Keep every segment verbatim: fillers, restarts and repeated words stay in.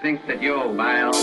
think that you're wild.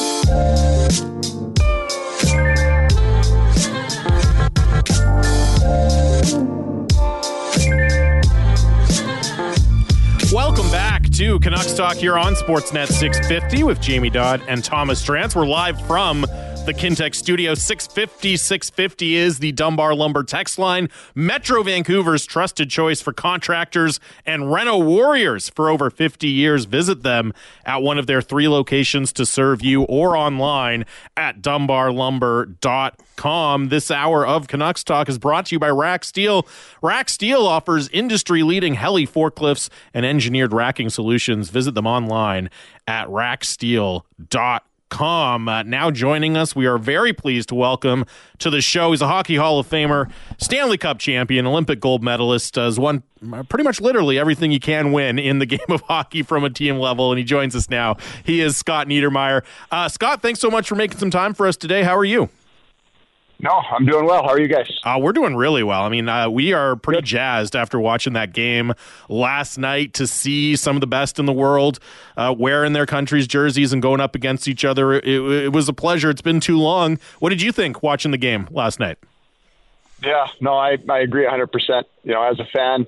Welcome back to Canucks Talk here on Sportsnet six fifty with Jamie Dodd and Thomas Drance. We're live from the Kintec studio. Six fifty, six fifty is the Dunbar Lumber text line. Metro Vancouver's trusted choice for contractors and reno warriors for over fifty years. Visit them at one of their three locations to serve you or online at dunbar lumber dot com. This hour of Canucks Talk is brought to you by Rack Steel. Rack Steel offers industry-leading heli forklifts and engineered racking solutions. Visit them online at rack steel dot com. Uh, now joining us, we are very pleased to welcome to the show. He's a Hockey Hall of Famer, Stanley Cup champion, Olympic gold medalist, uh, has won pretty much literally everything you can win in the game of hockey from a team level, and he joins us now. He is Scott Niedermayer. Uh, Scott, thanks so much for making some time for us today. How are you? No, I'm doing well. How are you guys? Uh, we're doing really well. I mean, uh, we are pretty Good. jazzed after watching that game last night to see some of the best in the world uh, wearing their country's jerseys and going up against each other. It, it was a pleasure. It's been too long. What did you think watching the game last night? Yeah, no, I, I agree one hundred percent. You know, as a fan,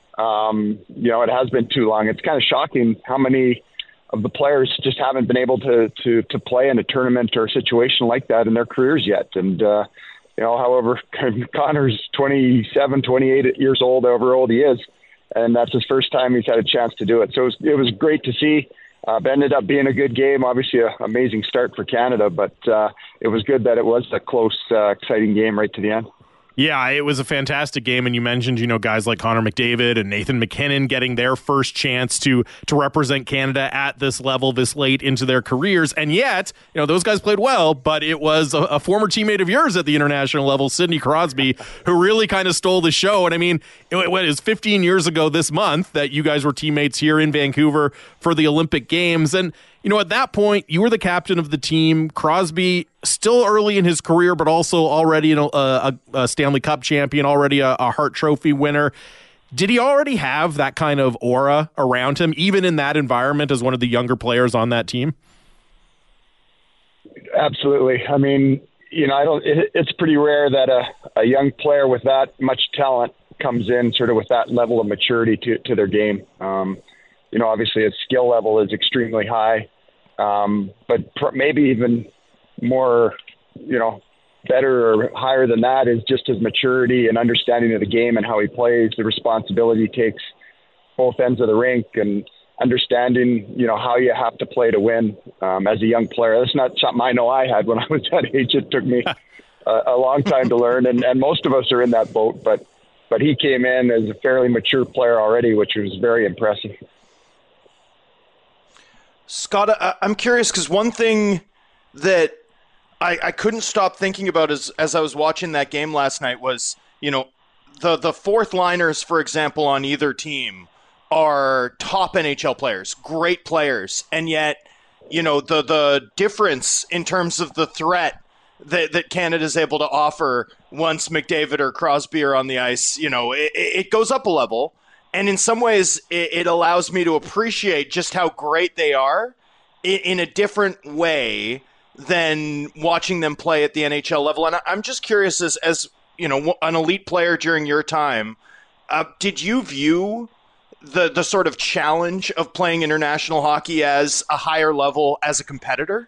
um, you know, it has been too long. It's kind of shocking how many of the players just haven't been able to, to, to play in a tournament or a situation like that in their careers yet. And, uh, you know, however, Connor's twenty-seven, twenty-eight years old, however old he is, and that's his first time he's had a chance to do it. So it was, it was great to see. Uh, it ended up being a good game, obviously an amazing start for Canada, but uh, it was good that it was a close, uh, exciting game right to the end. Yeah, it was a fantastic game, and you mentioned, you know, guys like Connor McDavid and Nathan MacKinnon getting their first chance to to represent Canada at this level this late into their careers, and yet, you know, those guys played well, but it was a, a former teammate of yours at the international level, Sidney Crosby, who really kind of stole the show. And I mean, it, it was fifteen years ago this month that you guys were teammates here in Vancouver for the Olympic Games, and you know, at that point, you were the captain of the team. Crosby, still early in his career, but also already a, a, a Stanley Cup champion, already a, a Hart Trophy winner. Did he already have that kind of aura around him, even in that environment as one of the younger players on that team? Absolutely. I mean, you know, I don't. It, it's pretty rare that a, a young player with that much talent comes in sort of with that level of maturity to, to their game. Um, You know, obviously his skill level is extremely high, um, but pr- maybe even more, you know, better or higher than that is just his maturity and understanding of the game and how he plays, the responsibility he takes both ends of the rink, and understanding, you know, how you have to play to win um, as a young player. That's not something I know I had when I was that age. It took me a, a long time to learn, and, and most of us are in that boat, but but he came in as a fairly mature player already, which was very impressive. Scott, I'm curious because one thing that I, I couldn't stop thinking about as, as I was watching that game last night was, you know, the, the fourth liners, for example, on either team are top N H L players, great players. And yet, you know, the, the difference in terms of the threat that, that Canada's able to offer once McDavid or Crosby are on the ice, you know, it, it goes up a level. And in some ways, it, it allows me to appreciate just how great they are in, in a different way than watching them play at the N H L level. And I'm just curious, as, as you know, an elite player during your time, uh, did you view the the sort of challenge of playing international hockey as a higher level as a competitor?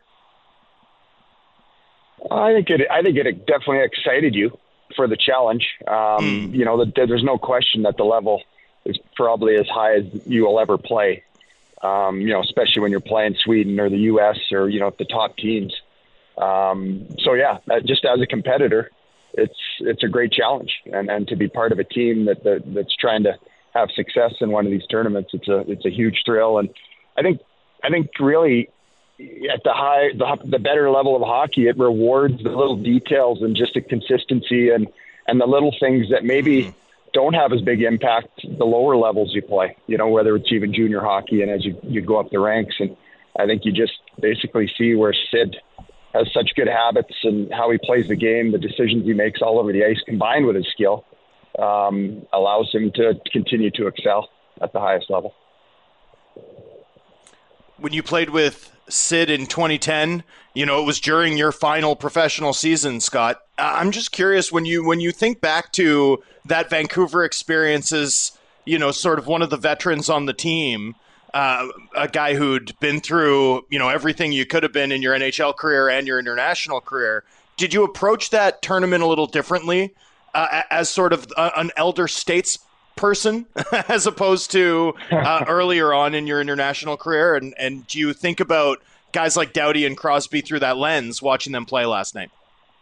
I think it. I think it definitely excited you for the challenge. Um, mm. You know, the, there's no question that the level is probably as high as you will ever play. Um, you know, especially when you're playing Sweden or the U S or, you know, the top teams. Um, so yeah, just as a competitor, it's, it's a great challenge, and, and to be part of a team that, that that's trying to have success in one of these tournaments, it's a, it's a huge thrill. And I think, I think really at the high, the, the better level of hockey, it rewards the little details and just the consistency and, and the little things that maybe mm-hmm. don't have as big impact the lower levels you play, you know, whether it's even junior hockey and as you, you go up the ranks. And I think you just basically see where Sid has such good habits and how he plays the game, the decisions he makes all over the ice combined with his skill um, allows him to continue to excel at the highest level. When you played with Sid in twenty ten. You know, it was during your final professional season, Scott. I'm just curious, when you when you think back to that Vancouver experience as, you know, sort of one of the veterans on the team, uh, a guy who'd been through, you know, everything you could have been in your N H L career and your international career. Did you approach that tournament a little differently uh, as sort of a, an elder states person as opposed to uh, earlier on in your international career? And, and do you think about guys like Doughty and Crosby through that lens, watching them play last night?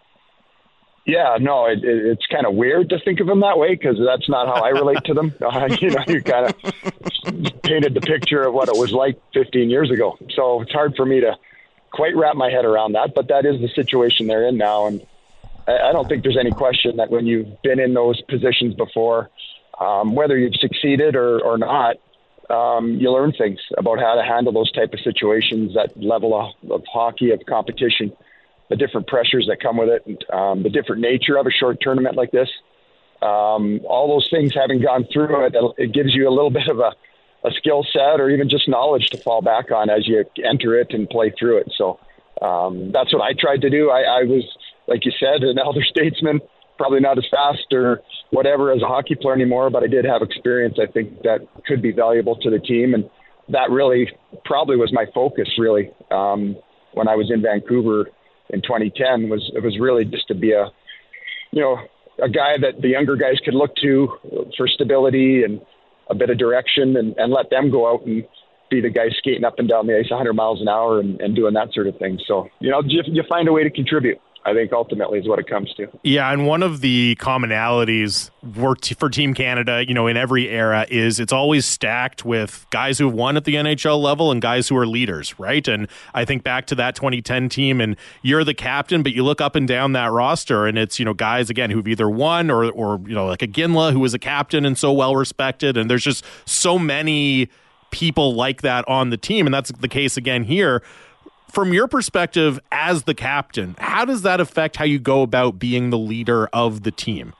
Yeah, no, it, it, it's kind of weird to think of them that way because that's not how I relate to them. Uh, you know, you kind of painted the picture of what it was like fifteen years ago. So it's hard for me to quite wrap my head around that, but that is the situation they're in now. And I, I don't think there's any question that when you've been in those positions before, um, whether you've succeeded or, or not, um, you learn things about how to handle those type of situations, that level of, of hockey, of competition, the different pressures that come with it, and, um, the different nature of a short tournament like this. Um, all those things, having gone through it, it gives you a little bit of a, a skill set or even just knowledge to fall back on as you enter it and play through it. So um, that's what I tried to do. I, I was, like you said, an elder statesman, probably not as fast or whatever as a hockey player anymore, but I did have experience, I think, that could be valuable to the team. And that really probably was my focus, really, um, when I was in Vancouver in twenty ten, was it was really just to be a, you know, a guy that the younger guys could look to for stability and a bit of direction, and, and let them go out and be the guys skating up and down the ice one hundred miles an hour and, and doing that sort of thing. So, you know, you, you find a way to contribute, I think, ultimately is what it comes to. Yeah, and one of the commonalities for, for Team Canada, you know, in every era is it's always stacked with guys who've won at the N H L level and guys who are leaders, right? And I think back to that twenty ten team, and you're the captain, but you look up and down that roster, and it's, you know, guys, again, who've either won or, or you know, like a Ginla who was a captain and so well respected, and there's just so many people like that on the team, and that's the case again here. From your perspective as the captain, how does that affect how you go about being the leader of the team?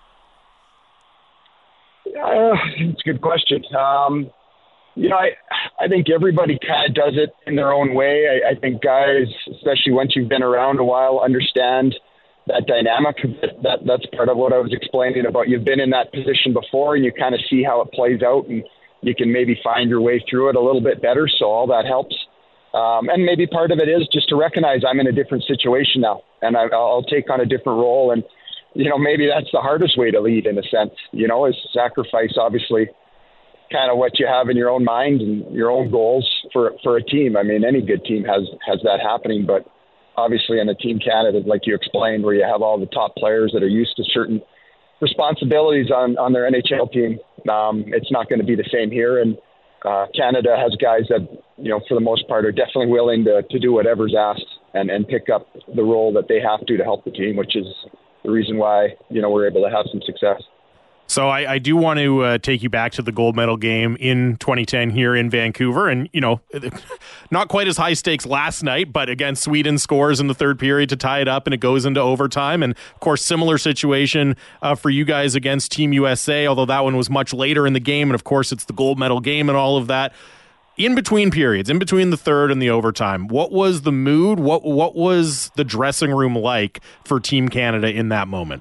Uh, it's a good question. Um, you know, I, I think everybody kind of does it in their own way. I, I think guys, especially once you've been around a while, understand that dynamic. That That's part of what I was explaining about. You've been in that position before and you kind of see how it plays out, and you can maybe find your way through it a little bit better. So all that helps. Um, and maybe part of it is just to recognize I'm in a different situation now, and I, I'll take on a different role. And, you know, maybe that's the hardest way to lead in a sense, you know, is sacrifice, obviously, kind of what you have in your own mind and your own goals for, for a team. I mean, any good team has, has that happening, but obviously in a Team Canada, like you explained, where you have all the top players that are used to certain responsibilities on, on their N H L team, um, it's not going to be the same here. And uh, Canada has guys that, you know, for the most part, are definitely willing to, to do whatever's asked and, and pick up the role that they have to to help the team, which is the reason why, you know, we're able to have some success. So I, I do want to uh, take you back to the gold medal game in twenty ten here in Vancouver. And, you know, not quite as high stakes last night, but again, Sweden scores in the third period to tie it up and it goes into overtime. And, of course, similar situation uh, for you guys against Team U S A, although that one was much later in the game. And, of course, it's the gold medal game and all of that. In between periods, in between the third and the overtime, what was the mood? What, what was the dressing room like for Team Canada in that moment?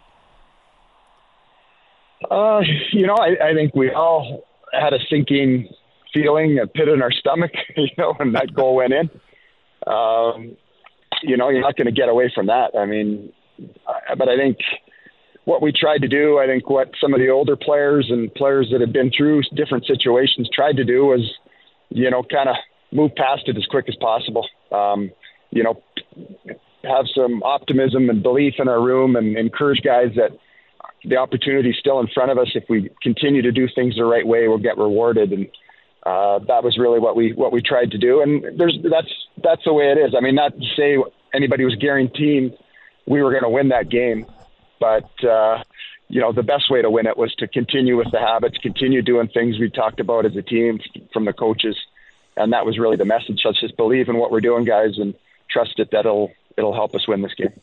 Uh, you know, I, I think we all had a sinking feeling, a pit in our stomach, you know, when that goal went in. Um, you know, you're not going to get away from that. I mean, I, but I think what we tried to do, I think what some of the older players and players that have been through different situations tried to do was, you know, kind of move past it as quick as possible. Um, you know, have some optimism and belief in our room and encourage guys that the opportunity is still in front of us. If we continue to do things the right way, we'll get rewarded. And uh, that was really what we what we tried to do. And there's that's that's the way it is. I mean, not to say anybody was guaranteeing we were going to win that game, but uh, you know, the best way to win it was to continue with the habits, continue doing things we talked about as a team from the coaches, and that was really the message. Let's just believe in what we're doing, guys, and trust it that it'll it'll help us win this game.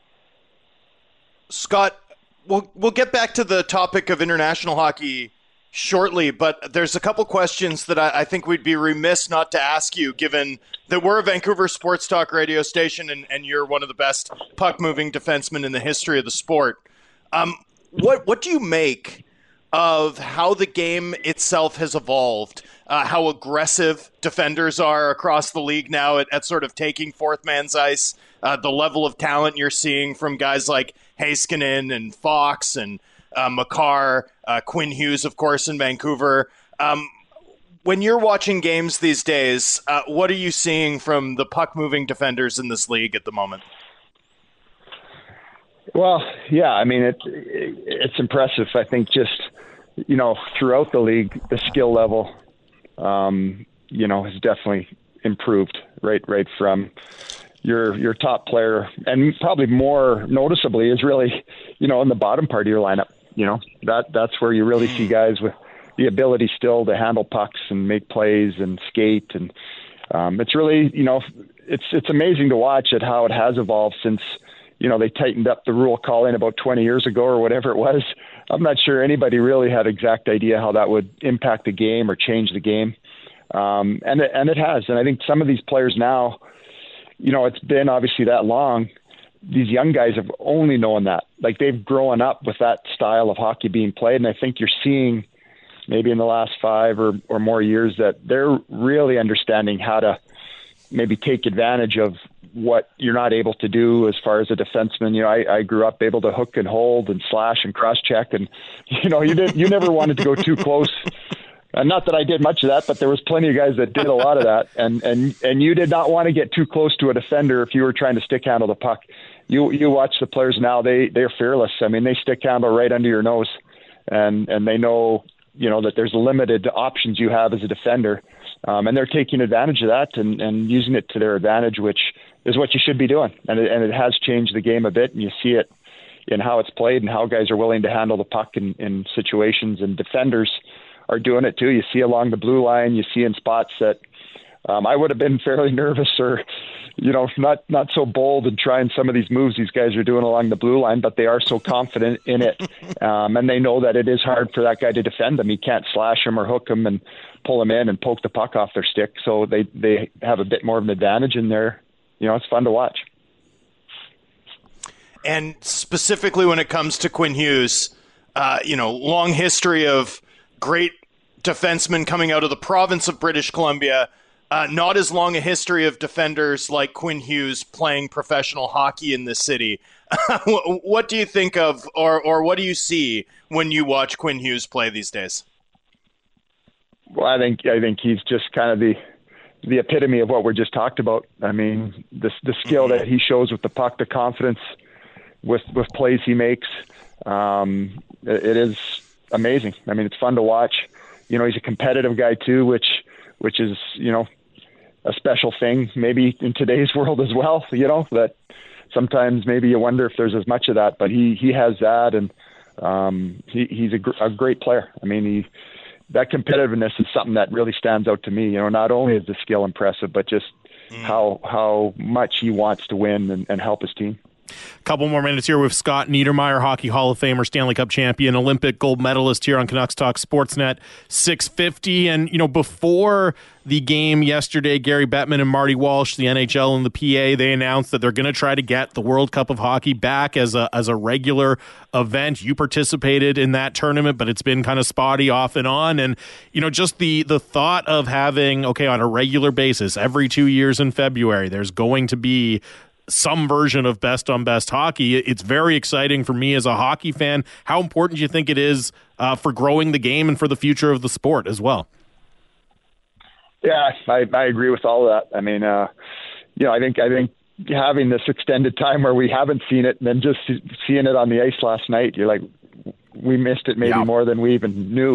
Scott, we'll we'll get back to the topic of international hockey shortly, but there's a couple questions that I, I think we'd be remiss not to ask you, given that we're a Vancouver sports talk radio station and, and you're one of the best puck-moving defensemen in the history of the sport. Um, what what do you make of how the game itself has evolved, uh, how aggressive defenders are across the league now at, at sort of taking fourth man's ice, uh, the level of talent you're seeing from guys like Heiskanen and Fox and uh, Makar, uh, Quinn Hughes, of course, in Vancouver. Um, when you're watching games these days, uh, what are you seeing from the puck-moving defenders in this league at the moment? Well, yeah, I mean, it, it, it's impressive. I think just, you know, throughout the league, the skill level, um, you know, has definitely improved, right, right from your your top player, and probably more noticeably is really, you know, in the bottom part of your lineup. You know, that that's where you really see guys with the ability still to handle pucks and make plays and skate, and um, it's really, you know, it's it's amazing to watch at how it has evolved since, you know, they tightened up the rule calling about twenty years ago or whatever it was. I'm not sure anybody really had exact idea how that would impact the game or change the game. Um, and, it, and it has. And I think some of these players now, you know, it's been obviously that long. These young guys have only known that. Like, they've grown up with that style of hockey being played. And I think you're seeing maybe in the last five or, or more years that they're really understanding how to maybe take advantage of what you're not able to do as far as a defenseman. You know, I, I grew up able to hook and hold and slash and cross check, and you know, you did you never wanted to go too close. And not that I did much of that, but there was plenty of guys that did a lot of that. And and and you did not want to get too close to a defender if you were trying to stick handle the puck. You you watch the players now; they they're fearless. I mean, they stick handle right under your nose, and and they know, you know, that there's limited options you have as a defender. Um, and they're taking advantage of that and, and using it to their advantage, which is what you should be doing. And it, and it has changed the game a bit, and you see it in how it's played and how guys are willing to handle the puck in, in situations, and defenders are doing it too. You see along the blue line, you see in spots that um, I would have been fairly nervous or, you know, not, not so bold in trying some of these moves these guys are doing along the blue line, but they are so confident in it. Um, and they know that it is hard for that guy to defend them. He can't slash him or hook him and pull them in and poke the puck off their stick. So they, they have a bit more of an advantage in there. You know, it's fun to watch. And specifically when it comes to Quinn Hughes, uh, you know, long history of great defensemen coming out of the province of British Columbia, uh, not as long a history of defenders like Quinn Hughes playing professional hockey in this city. What do you think of, or, or what do you see when you watch Quinn Hughes play these days? Well, I think I think he's just kind of the the epitome of what we just talked about. I mean, the the skill that he shows with the puck, the confidence with with plays he makes, um, it, it is amazing. I mean, it's fun to watch. You know, he's a competitive guy too, which which is, you know, a special thing maybe in today's world as well. You know, that sometimes maybe you wonder if there's as much of that, but he he has that, and um, he he's a, gr- a great player. I mean, he. That competitiveness is something that really stands out to me. You know, not only is the skill impressive, but just mm. how how much he wants to win and, and help his team. A couple more minutes here with Scott Niedermayer, Hockey Hall of Famer, Stanley Cup champion, Olympic gold medalist here on Canucks Talk Sportsnet six fifty. And, you know, before the game yesterday, Gary Bettman and Marty Walsh, the N H L and the P A, they announced that they're going to try to get the World Cup of Hockey back as a as a regular event. You participated in that tournament, but it's been kind of spotty off and on. And, you know, just the the thought of having, okay, on a regular basis, every two years in February, there's going to be some version of best on best hockey. It's very exciting for me as a hockey fan. How important do you think it is uh, for growing the game and for the future of the sport as well? Yeah, I, I agree with all of that. I mean, uh, you know, I think I think having this extended time where we haven't seen it, and then just seeing it on the ice last night, you're like, we missed it maybe yeah. more than we even knew.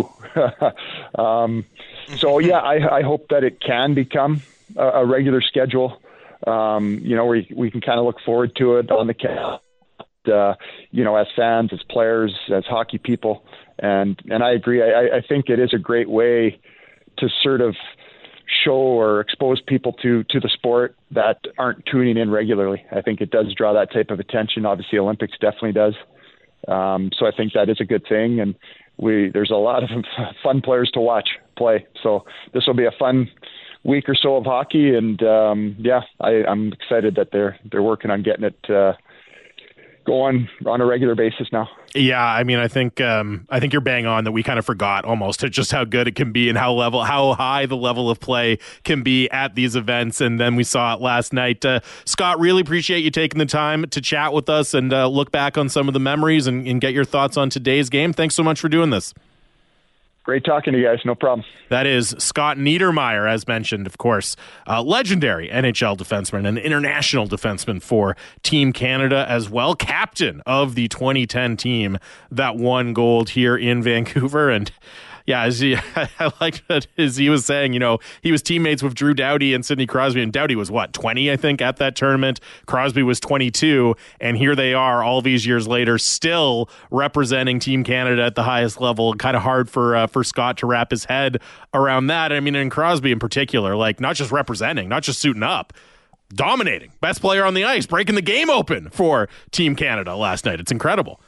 um, so yeah, I, I hope that it can become a, a regular schedule. Um, you know, we we can kind of look forward to it on the calendar, uh, you know, as fans, as players, as hockey people, and and I agree. I, I think it is a great way to sort of show or expose people to to the sport that aren't tuning in regularly. I think it does draw that type of attention. Obviously, Olympics definitely does. Um, so I think that is a good thing, and we there's a lot of fun players to watch play. So this will be a fun week or so of hockey, and um, yeah, I, I'm excited that they're they're working on getting it uh, going on a regular basis now. Yeah, I mean, I think um, I think you're bang on that we kind of forgot almost just how good it can be and how level, how high the level of play can be at these events. And then we saw it last night. Uh, Scott, really appreciate you taking the time to chat with us and uh, look back on some of the memories and, and get your thoughts on today's game. Thanks so much for doing this. Great talking to you guys. No problem. That is Scott Niedermayer, as mentioned, of course, uh, legendary N H L defenseman and international defenseman for Team Canada as well, captain of the twenty ten team that won gold here in Vancouver. And yeah, as he, I liked that as he was saying, you know, he was teammates with Drew Doughty and Sidney Crosby, and Doughty was what, twenty, I think, at that tournament. Crosby was twenty-two, and here they are all these years later, still representing Team Canada at the highest level. Kind of hard for uh, for Scott to wrap his head around that. I mean, and Crosby in particular, like not just representing, not just suiting up, dominating, best player on the ice, breaking the game open for Team Canada last night. It's incredible.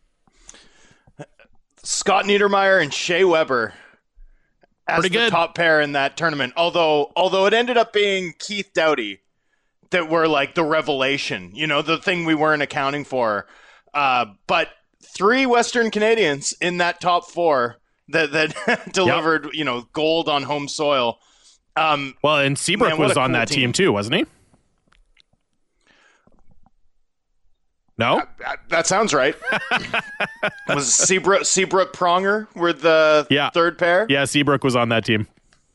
Scott Niedermayer and Shea Weber as Pretty the good. top pair in that tournament. Although, although it ended up being Keith Doughty that were like the revelation, you know, the thing we weren't accounting for. Uh, but three Western Canadians in that top four that that delivered, yep. you know, gold on home soil. Um, well, and Seabrook man, was on cool that team. team too, wasn't he? No? Uh, that sounds right. Was Seabrook, Seabrook Pronger were the yeah. third pair? Yeah, Seabrook was on that team.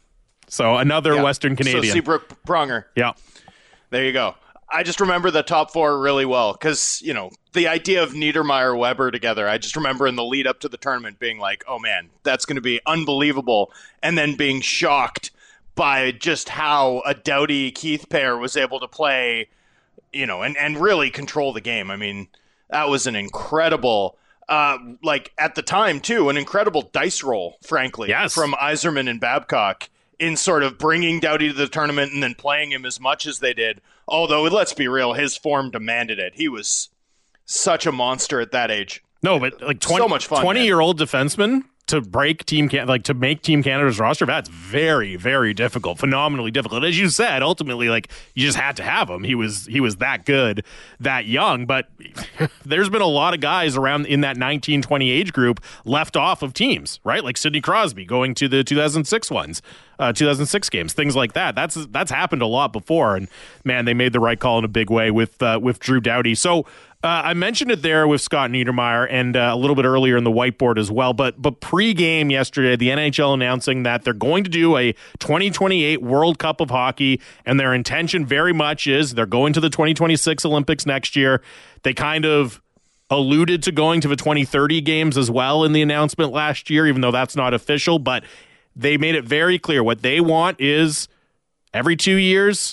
So another yeah. Western Canadian. So Seabrook Pronger. Yeah. There you go. I just remember the top four really well because, you know, the idea of Niedermayer Weber together, I just remember in the lead up to the tournament being like, oh man, that's going to be unbelievable. And then being shocked by just how a Doughty-Keith pair was able to play, you know, and, and really control the game. I mean, that was an incredible, uh, like at the time too, an incredible dice roll, frankly, yes. from Yzerman and Babcock in sort of bringing Doughty to the tournament and then playing him as much as they did. Although, let's be real, his form demanded it. He was such a monster at that age. No, but like twenty, so much fun, twenty-year-old defenseman to break Team Can like to make Team Canada's roster, that's very, very difficult, phenomenally difficult. As you said, ultimately, like you just had to have him. He was he was that good, that young. But there's been a lot of guys around in that nineteen twenty age group left off of teams, right? Like Sidney Crosby going to the two thousand six ones, uh, two thousand six games, things like that. That's that's happened a lot before, and man, they made the right call in a big way with uh, with Drew Doughty. So. Uh, I mentioned it there with Scott Niedermayer and uh, a little bit earlier in the whiteboard as well, but but pre-game yesterday, the N H L announcing that they're going to do a twenty twenty-eight World Cup of Hockey, and their intention very much is they're going to the twenty twenty-six Olympics next year. They kind of alluded to going to the twenty thirty games as well in the announcement last year, even though that's not official, but they made it very clear what they want is every two years,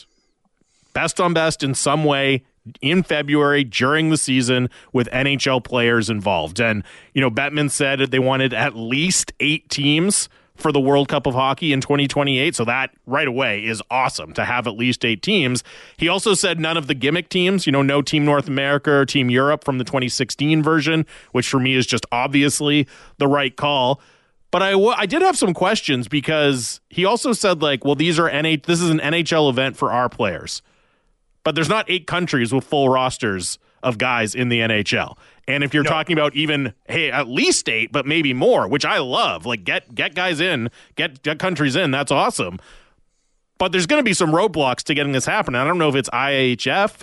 best on best in some way, in February during the season with N H L players involved. And, you know, Bettman said they wanted at least eight teams for the World Cup of Hockey in twenty twenty-eight. So that right away is awesome to have at least eight teams. He also said none of the gimmick teams, you know, no Team North America or Team Europe from the twenty sixteen version, which for me is just obviously the right call. But I, w- I did have some questions because he also said like, well, these are N H- this is an N H L event for our players. But there's not eight countries with full rosters of guys in the N H L. And if you're no. talking about even, hey, at least eight, but maybe more, which I love, like get get guys in, get, get countries in, that's awesome. But there's going to be some roadblocks to getting this happening. I don't know if it's I H F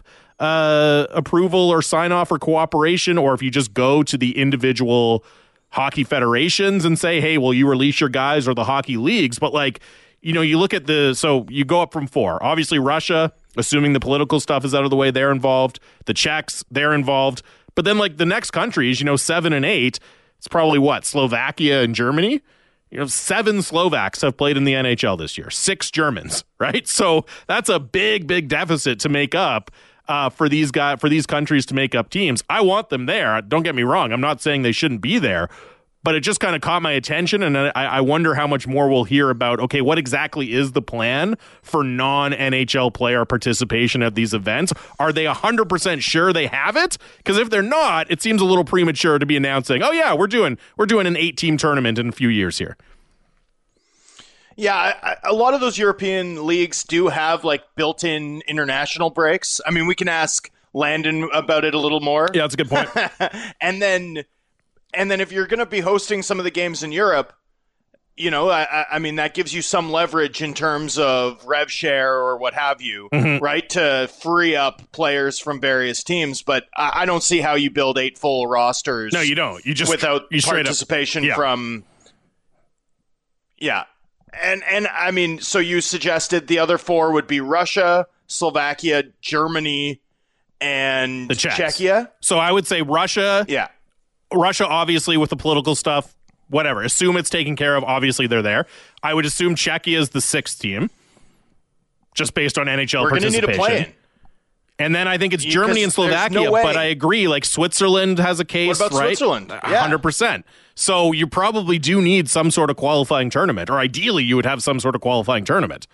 uh, approval or sign-off or cooperation, or if you just go to the individual hockey federations and say, hey, will you release your guys, or the hockey leagues. But like, you know, you look at the, so you go up from four. Obviously, Russia, assuming the political stuff is out of the way, they're involved. The Czechs, they're involved. But then, like, the next countries, you know, seven and eight, it's probably what, Slovakia and Germany? You know, seven Slovaks have played in the N H L this year. Six Germans, right? So that's a big, big deficit to make up uh, for these guys, for these countries to make up teams. I want them there. Don't get me wrong. I'm not saying they shouldn't be there. but it just kind of caught my attention, and I, I wonder how much more we'll hear about, okay, what exactly is the plan for non-N H L player participation at these events? Are they one hundred percent sure they have it? Because if they're not, it seems a little premature to be announcing, oh yeah, we're doing we're doing an eight-team tournament in a few years here. Yeah, I, a lot of those European leagues do have like built-in international breaks. I mean, we can ask Landon about it a little more. Yeah, that's a good point. and then, and then if you're going to be hosting some of the games in Europe, you know, I, I mean, that gives you some leverage in terms of rev share or what have you, mm-hmm. right? To free up players from various teams. But I, I don't see how you build eight full rosters. No, you don't. You just without you participation yeah. from. Yeah. And, and I mean, so you suggested the other four would be Russia, Slovakia, Germany, and the Czechs. Czechia. So I would say Russia. Yeah. Russia, obviously, with the political stuff, whatever. Assume it's taken care of. Obviously, they're there. I would assume Czechia is the sixth team, just based on N H L We're participation. We're going to need a play-in. And then I think it's Germany and Slovakia, no but I agree, like Switzerland has a case, what about right? Switzerland? Yeah. one hundred percent. So you probably do need some sort of qualifying tournament, or ideally you would have some sort of qualifying tournament.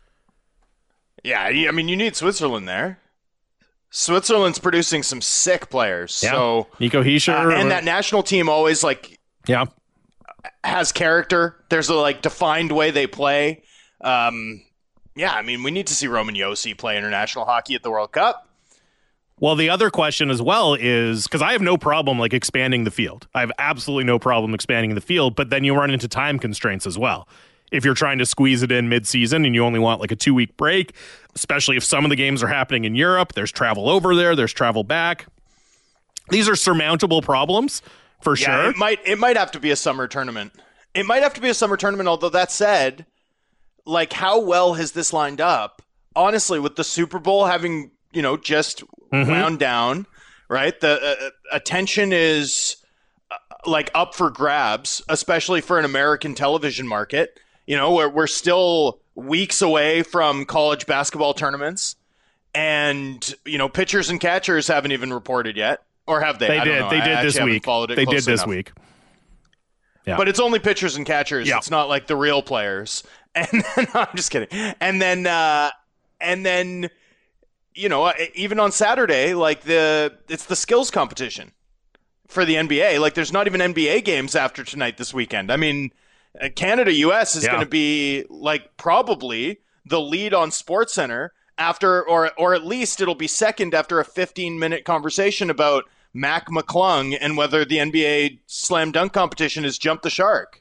Yeah, I mean, you need Switzerland there. Switzerland's producing some sick players. Yeah. So Nico Hischier. Uh, and that national team always, like, yeah, has character. There's a, like, defined way they play. Um Yeah, I mean, we need to see Roman Josi play international hockey at the World Cup. Well, the other question as well is, because I have no problem like expanding the field. I have absolutely no problem expanding the field, but then you run into time constraints as well. If you're trying to squeeze it in mid-season and you only want like a two-week break, especially if some of the games are happening in Europe, there's travel over there, there's travel back. These are surmountable problems for yeah, sure. It might, it might have to be a summer tournament. It might have to be a summer tournament, although that said, like, how well has this lined up? Honestly, with the Super Bowl having, you know, just mm-hmm. wound down, right? The uh, attention is uh, like up for grabs, especially for an American television market. You know, where we're still weeks away from college basketball tournaments, and you know, pitchers and catchers haven't even reported yet, or have they? They I don't did. know. They I did this week. They did this enough. week. Yeah. But it's only pitchers and catchers. Yeah. It's not like the real players. And then, no, I'm just kidding. And then, uh, and then, you know, even on Saturday, like the it's the skills competition for the N B A. Like, there's not even N B A games after tonight this weekend. I mean, Canada U S is yeah. going to be like probably the lead on SportsCenter after, or or at least it'll be second after a fifteen minute conversation about Mac McClung and whether the N B A slam dunk competition has jumped the shark.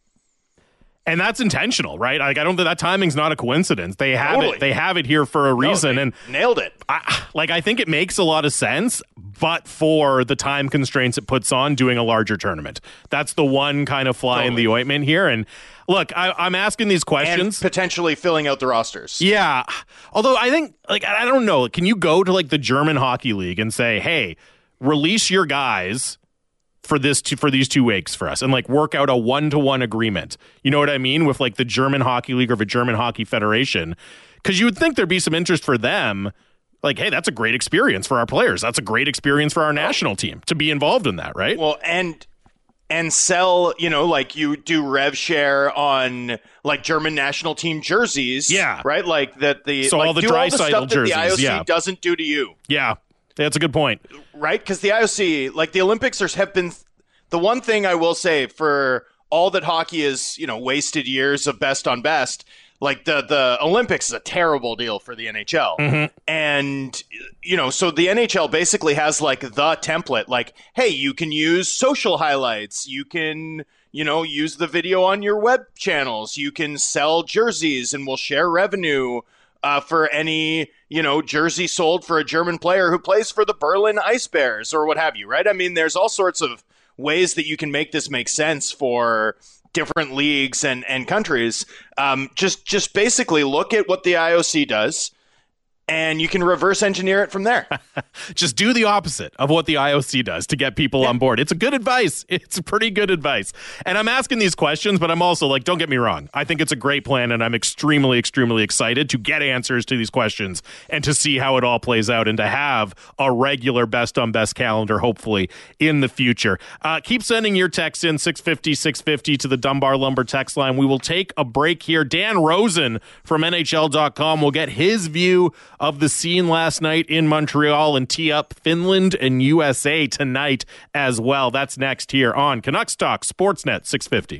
And that's intentional, right? Like, I don't think that timing's not a coincidence. They have totally. it. They have it here for a reason, no, and nailed it. I, like, I think it makes a lot of sense, but for the time constraints it puts on doing a larger tournament, that's the one kind of fly totally. in the ointment here. And look, I, I'm asking these questions, and potentially filling out the rosters. Yeah, although I think, like, I don't know. Can you go to like the German Hockey League and say, "Hey, release your guys for this two, for these two weeks for us," and like work out a one-to-one agreement? You know what I mean? With like the German Hockey League or the German Hockey Federation, because you would think there'd be some interest for them. Like, hey, that's a great experience for our players. That's a great experience for our national team to be involved in that, right? Well, and and sell, you know, like you do rev share on like German national team jerseys. Yeah. Right? Like that the so like, all the do dry all the stuff jerseys, that the I O C yeah. doesn't do to you. Yeah. That's a good point. Right? Because the I O C, like the Olympics are, have been the one thing I will say for all that hockey is, you know, wasted years of best on best. Like the, the Olympics is a terrible deal for the N H L. Mm-hmm. And, you know, so the N H L basically has like the template, like, hey, you can use social highlights. You can, you know, use the video on your web channels. You can sell jerseys and we'll share revenue uh, for any, you know, jersey sold for a German player who plays for the Berlin Ice Bears or what have you, right? I mean, there's all sorts of ways that you can make this make sense for different leagues and, and countries. Um, just just basically look at what the I O C does and you can reverse engineer it from there. Just do the opposite of what the I O C does to get people yeah. on board. It's a good advice. It's pretty good advice. And I'm asking these questions, but I'm also like, don't get me wrong. I think it's a great plan, and I'm extremely, extremely excited to get answers to these questions and to see how it all plays out and to have a regular best on best calendar, hopefully, in the future. Uh, keep sending your texts in, six fifty, six fifty to the Dunbar Lumber text line. We will take a break here. Dan Rosen from N H L dot com will get his view of the scene last night in Montreal and tee up Finland and U S A tonight as well. That's next here on Canucks Talk Sportsnet six fifty.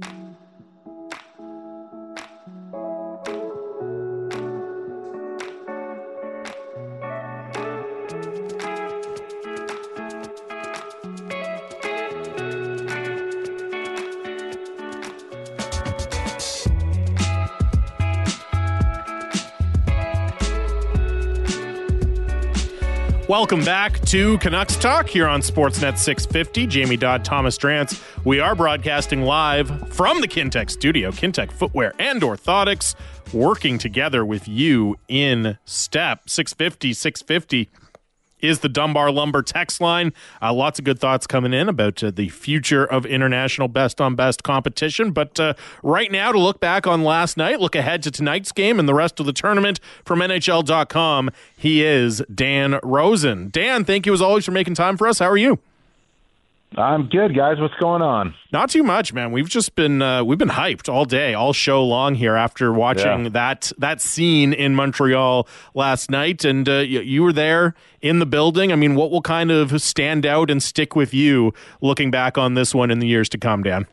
Welcome back to Canucks Talk here on Sportsnet six fifty. Jamie Dodd, Thomas Drance. We are broadcasting live from the Kintec studio, Kintec Footwear and Orthotics, working together with you in step. six fifty, six fifty is the Dunbar Lumber text line. Uh, lots of good thoughts coming in about uh, the future of international best-on-best competition. But uh, right now, to look back on last night, look ahead to tonight's game and the rest of the tournament from N H L dot com, he is Dan Rosen. Dan, thank you as always for making time for us. How are you? I'm good, guys. What's going on? Not too much, man. We've just been uh, we've been hyped all day, all show long here after watching yeah. that that scene in Montreal last night, and uh, you, you were there in the building. I mean, what will kind of stand out and stick with you looking back on this one in the years to come, Dan?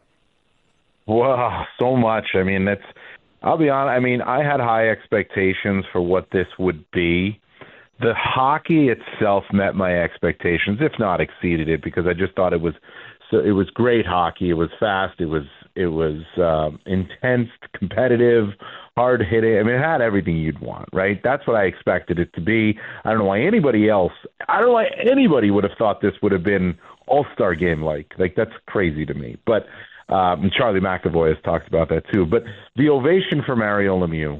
Wow, so much. I mean, that's. I'll be honest. I mean, I had high expectations for what this would be. The hockey itself met my expectations, if not exceeded it, because I just thought it was so. It was great hockey. It was fast. It was it was um, intense, competitive, hard hitting. I mean, it had everything you'd want, right? That's what I expected it to be. I don't know why anybody else. I don't know why anybody would have thought this would have been All-Star game like. Like that's crazy to me. But um, and Charlie McAvoy has talked about that too. But the ovation for Mario Lemieux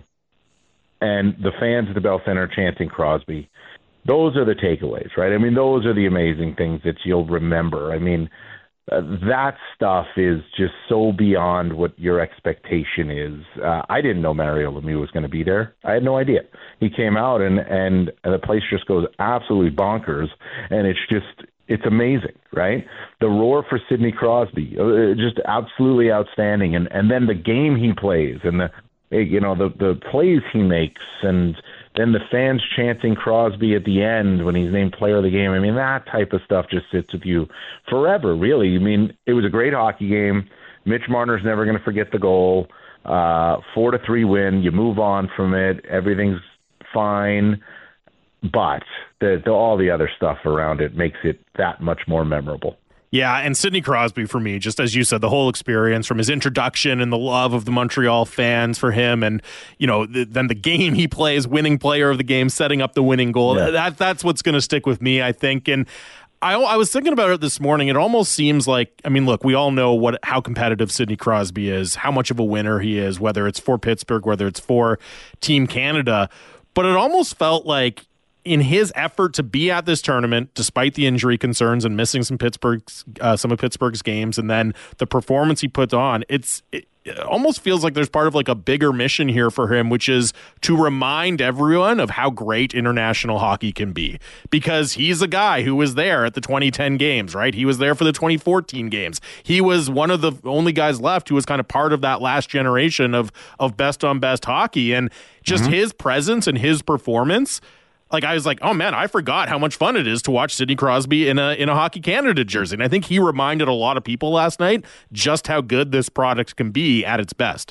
and the fans at the Bell Center chanting Crosby, those are the takeaways, right? I mean, those are the amazing things that you'll remember. I mean, uh, that stuff is just so beyond what your expectation is. Uh, I didn't know Mario Lemieux was going to be there. I had no idea. He came out, and, and the place just goes absolutely bonkers, and it's just it's amazing, right? The roar for Sidney Crosby, uh, just absolutely outstanding, and, and then the game he plays and the you know, the, the plays he makes, and then the fans chanting Crosby at the end when he's named player of the game. I mean, that type of stuff just sits with you forever, really. I mean, it was a great hockey game. Mitch Marner's never going to forget the goal. Uh, four to three win. You move on from it. Everything's fine. But the, the, all the other stuff around it makes it that much more memorable. Yeah, and Sidney Crosby, for me, just as you said, the whole experience from his introduction and the love of the Montreal fans for him, and you know, the, then the game he plays, winning player of the game, setting up the winning goal. Yeah. That that's what's going to stick with me, I think. And I, I was thinking about it this morning. It almost seems like, I mean, look, we all know what how competitive Sidney Crosby is, how much of a winner he is, whether it's for Pittsburgh, whether it's for Team Canada. But it almost felt like, in his effort to be at this tournament, despite the injury concerns and missing some Pittsburgh's, uh, some of Pittsburgh's games, and then the performance he put on, it's it, it almost feels like there's part of like a bigger mission here for him, which is to remind everyone of how great international hockey can be. Because he's a guy who was there at the twenty ten games, right? He was there for the twenty fourteen games. He was one of the only guys left who was kind of part of that last generation of of best on best hockey, and just mm-hmm. his presence and his performance. Like, I was like, oh, man, I forgot how much fun it is to watch Sidney Crosby in a in a Hockey Canada jersey. And I think he reminded a lot of people last night just how good this product can be at its best.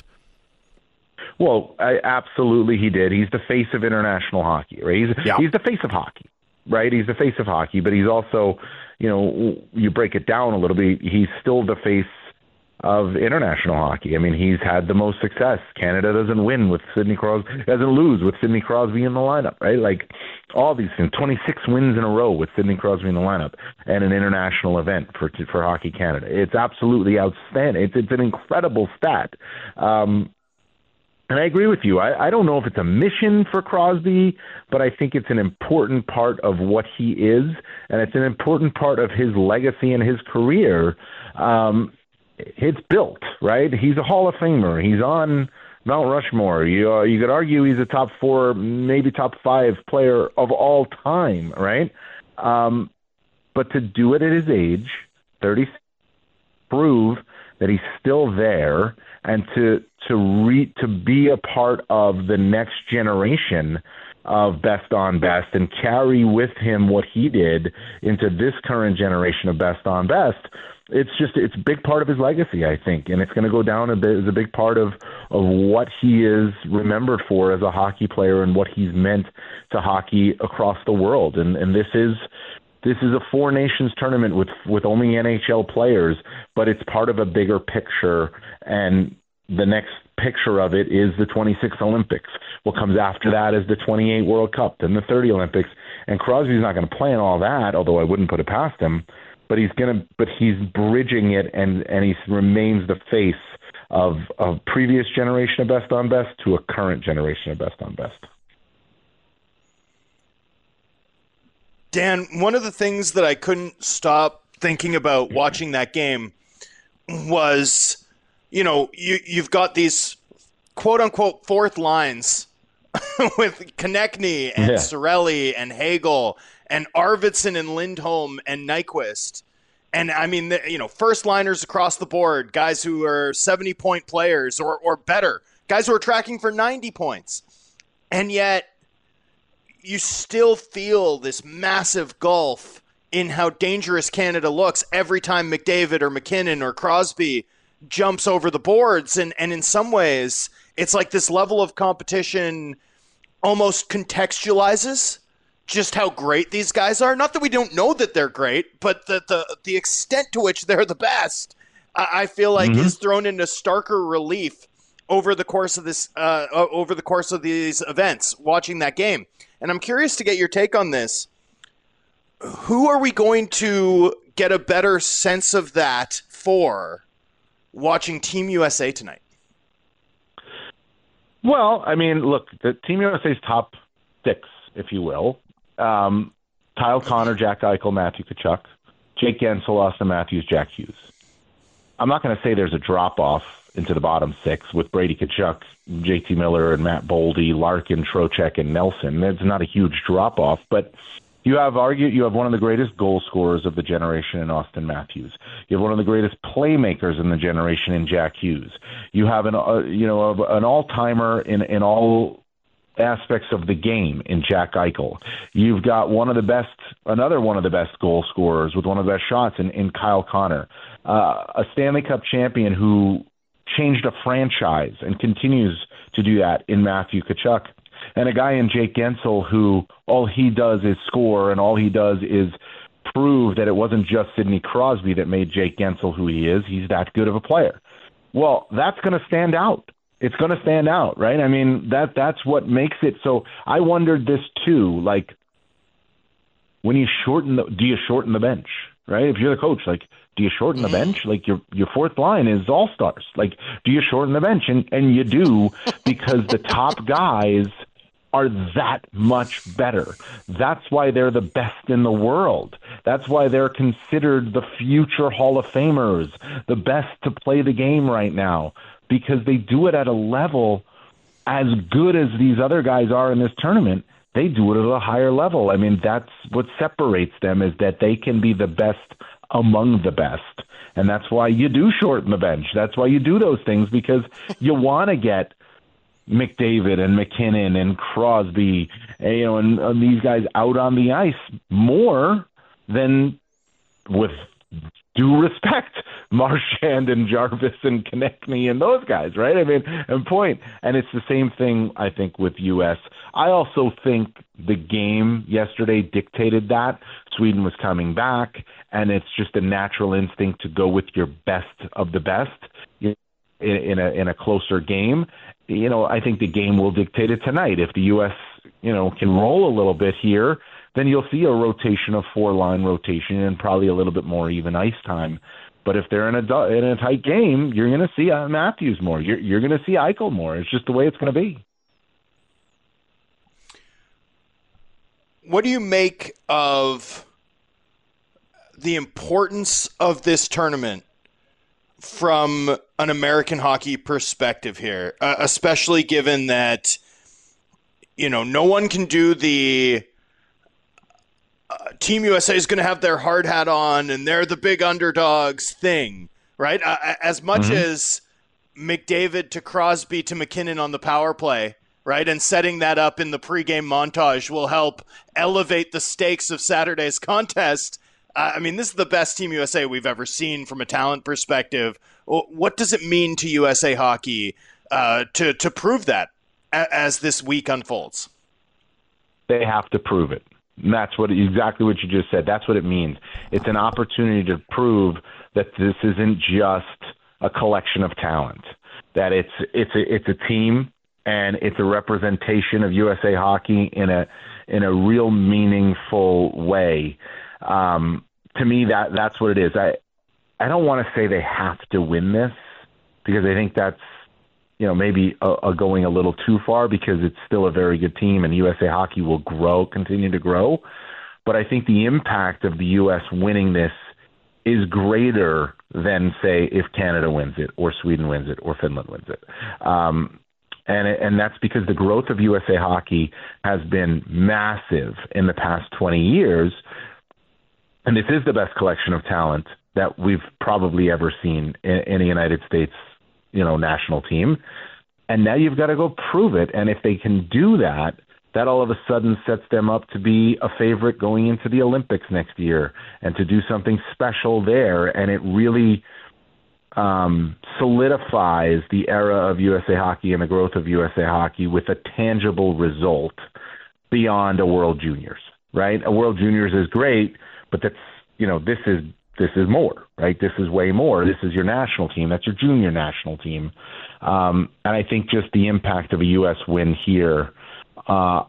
Well, I, absolutely he did. He's the face of international hockey, right? He's, yeah. he's the face of hockey, right? He's the face of hockey, but he's also, you know, you break it down a little bit, he's still the face of international hockey. I mean, he's had the most success. Canada doesn't win with Sidney Crosby, doesn't lose with Sidney Crosby in the lineup, right? Like all these things, twenty-six wins in a row with Sidney Crosby in the lineup and an international event for for Hockey Canada. It's absolutely outstanding. It's, it's an incredible stat. Um, And I agree with you. I, I don't know if it's a mission for Crosby, but I think it's an important part of what he is, and it's an important part of his legacy and his career. Um, it's built, right? He's a Hall of Famer. He's on Mount Rushmore. You uh, you could argue he's a top four, maybe top five player of all time, right? Um, but to do it at his age, thirty, prove that he's still there, and to to re, to be a part of the next generation of best on best and carry with him what he did into this current generation of best on best. It's just it's a big part of his legacy, I think, and it's going to go down a bit as a big part of of what he is remembered for as a hockey player and what he's meant to hockey across the world. And and this is this is a four nations tournament with with only N H L players, but it's part of a bigger picture, and the next picture of it is the twenty-six Olympics. What comes after that is the twenty-eight World Cup, then the thirty Olympics. And Crosby's not going to play in all that, although I wouldn't put it past him. But he's going to, but he's bridging it, and and he remains the face of of previous generation of best on best to a current generation of best on best. Dan, one of the things that I couldn't stop thinking about watching that game was, you know, you, you've got these quote-unquote fourth lines with Konechny and yeah. Cirelli and Hagel and Arvidsson and Lindholm and Nyquist. And, I mean, the, you know, first-liners across the board, guys who are seventy-point players or, or better, guys who are tracking for ninety points. And yet you still feel this massive gulf in how dangerous Canada looks every time McDavid or McKinnon or Crosby jumps over the boards. And, and in some ways, it's like this level of competition almost contextualizes just how great these guys are. Not that we don't know that they're great, but the the, the extent to which they're the best, I, I feel like mm-hmm. is thrown into starker relief over the course of this uh, over the course of these events, watching that game. And I'm curious to get your take on this. Who are we going to get a better sense of that for watching Team U S A tonight? Well, I mean, look, the Team U S A's top six, if you will, um, Kyle Connor, Jack Eichel, Matthew Tkachuk, Jake Gensel, Austin Matthews, Jack Hughes. I'm not going to say there's a drop-off into the bottom six with Brady Tkachuk, J T Miller, and Matt Boldy, Larkin, Trocheck, and Nelson. It's not a huge drop-off, but you have argued you have one of the greatest goal scorers of the generation in Austin Matthews. You have one of the greatest playmakers in the generation in Jack Hughes. You have an uh, you know an all-timer in in all aspects of the game in Jack Eichel. You've got one of the best, another one of the best goal scorers with one of the best shots in, in Kyle Connor, uh, a Stanley Cup champion who changed a franchise and continues to do that in Matthew Tkachuk. And a guy in Jake Gensel who all he does is score, and all he does is prove that it wasn't just Sidney Crosby that made Jake Gensel who he is. He's that good of a player. Well, that's going to stand out. It's going to stand out, right? I mean, that that's what makes it. So I wondered this too, like when you shorten the, do you shorten the bench, right? If you're the coach, like, do you shorten the bench? Like your your fourth line is all stars. Like, do you shorten the bench? And and you do, because the top guys are that much better. That's why they're the best in the world. That's why they're considered the future Hall of Famers, the best to play the game right now, because they do it at a level as good as these other guys are in this tournament. They do it at a higher level. I mean, that's what separates them, is that they can be the best among the best. And that's why you do shorten the bench. That's why you do those things, because you want to get McDavid and McKinnon and Crosby, you know, and, and these guys out on the ice more than, with due respect, Marchand and Jarvis and Konechny and those guys, right? I mean, and point. And it's the same thing, I think, with U S. I also think the game yesterday dictated that. Sweden was coming back, and it's just a natural instinct to go with your best of the best in, in a in a closer game. You know, I think the game will dictate it tonight. If the U S, you know, can roll a little bit here, then you'll see a rotation of four-line rotation and probably a little bit more even ice time But if they're in a in a tight game, you're going to see Matthews more. You're you're going to see Eichel more. It's just the way it's going to be. What do you make of the importance of this tournament from an American hockey perspective here, uh, especially given that, you know, no one can do the uh, Team U S A is going to have their hard hat on and they're the big underdogs thing, right? Uh, as much mm-hmm. as McDavid to Crosby to McKinnon on the power play, right, and setting that up in the pregame montage will help elevate the stakes of Saturday's contest. Uh, I mean, this is the best Team U S A we've ever seen from a talent perspective. What does it mean to U S A Hockey uh, to to prove that a- as this week unfolds? They have to prove it. And that's what exactly what you just said. That's what it means. It's an opportunity to prove that this isn't just a collection of talent. That it's it's a, it's a team and it's a representation of U S A Hockey in a in a real meaningful way. Um, to me, that that's what it is. I I don't want to say they have to win this because I think that's, you know, maybe a, a going a little too far because it's still a very good team and U S A Hockey will grow, continue to grow. But I think the impact of the U S winning this is greater than, say, if Canada wins it or Sweden wins it or Finland wins it. Um, and and that's because the growth of U S A Hockey has been massive in the past twenty years. And this is the best collection of talent that we've probably ever seen in, in a United States, you know, national team. And now you've got to go prove it. And if they can do that, that all of a sudden sets them up to be a favorite going into the Olympics next year and to do something special there. And it really um, solidifies the era of U S A Hockey and the growth of U S A Hockey with a tangible result beyond a World Juniors, right? A World Juniors is great, but that's, you know, this is this is more, right? This is way more. This is your national team. That's your junior national team. Um, and I think just the impact of a U S win here, uh,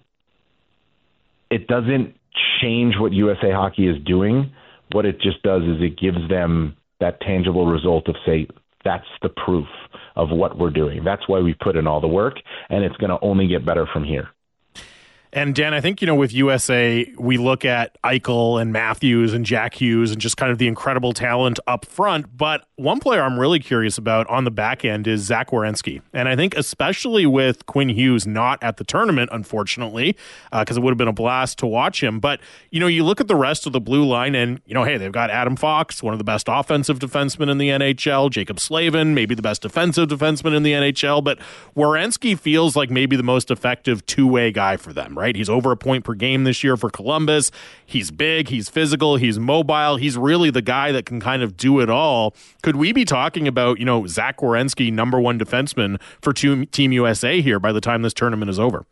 it doesn't change what U S A Hockey is doing. What it just does is it gives them that tangible result of, say, that's the proof of what we're doing. That's why we put in all the work, and it's going to only get better from here. And Dan, I think, you know, with U S A, we look at Eichel and Matthews and Jack Hughes and just kind of the incredible talent up front. But one player I'm really curious about on the back end is Zach Werenski. And I think especially with Quinn Hughes not at the tournament, unfortunately, because uh, it would have been a blast to watch him. But, you know, you look at the rest of the blue line and, you know, hey, they've got Adam Fox, one of the best offensive defensemen in the N H L, Jacob Slavin, maybe the best defensive defenseman in the N H L. But Werenski feels like maybe the most effective two-way guy for them, right? Right? He's over a point per game this year for Columbus. He's big, he's physical, he's mobile. He's really the guy that can kind of do it all. Could we be talking about, you know, Zach Werenski, number one defenseman for Team U S A here by the time this tournament is over?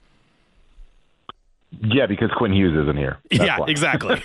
Yeah, because Quinn Hughes isn't here. That's yeah, why. Exactly.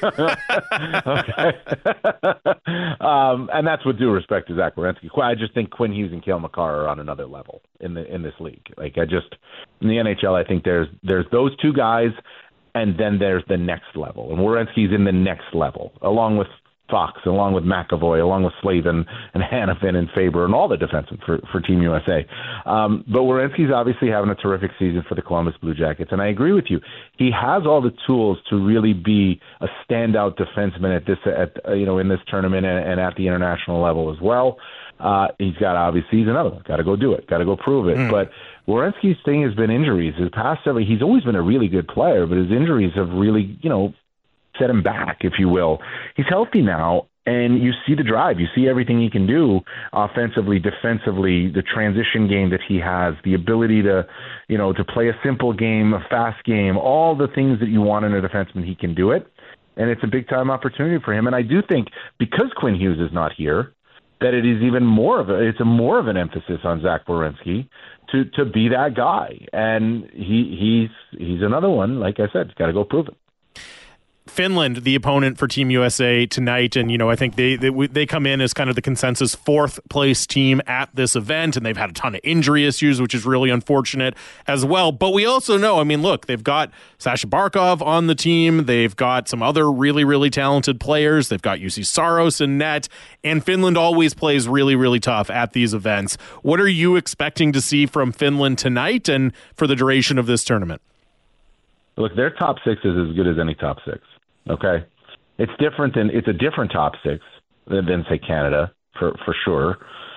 um, and that's with due respect to Zach Werenski. I just think Quinn Hughes and Cale Makar are on another level in the in this league. Like I just in the N H L, I think there's there's those two guys, and then there's the next level, and Werenski's in the next level, along with Fox, along with McAvoy, along with Slavin and Hanifin and Faber and all the defensemen for, for Team U S A. Um, but Werenski's obviously having a terrific season for the Columbus Blue Jackets, and I agree with you. He has all the tools to really be a standout defenseman at this, at uh, you know, in this tournament and, and at the international level as well. Uh, he's got obviously he's another one. Got to go do it. Got to go prove it. Mm. But Werenski's thing has been injuries. His past several, he's always been a really good player, but his injuries have really, you know, set him back, if you will. He's healthy now, and you see the drive. You see everything he can do offensively, defensively, the transition game that he has, the ability to, you know, to play a simple game, a fast game, all the things that you want in a defenseman, he can do it. And it's a big-time opportunity for him. And I do think because Quinn Hughes is not here, that it is even more of a, it's a more of an emphasis on Zach Werenski to, to be that guy. And he he's he's another one, like I said, he's got to go prove it. Finland, the opponent for Team U S A tonight, and you know I think they, they they come in as kind of the consensus fourth place team at this event, and they've had a ton of injury issues, which is really unfortunate as well. But we also know, I mean, look, they've got Sasha Barkov on the team, they've got some other really really talented players, they've got U C Saros in net, and Finland always plays really really tough at these events. What are you expecting to see from Finland tonight and for the duration of this tournament? Look, their top six is as good as any top six. Okay, it's different than it's a different top six than, than say Canada for for sure.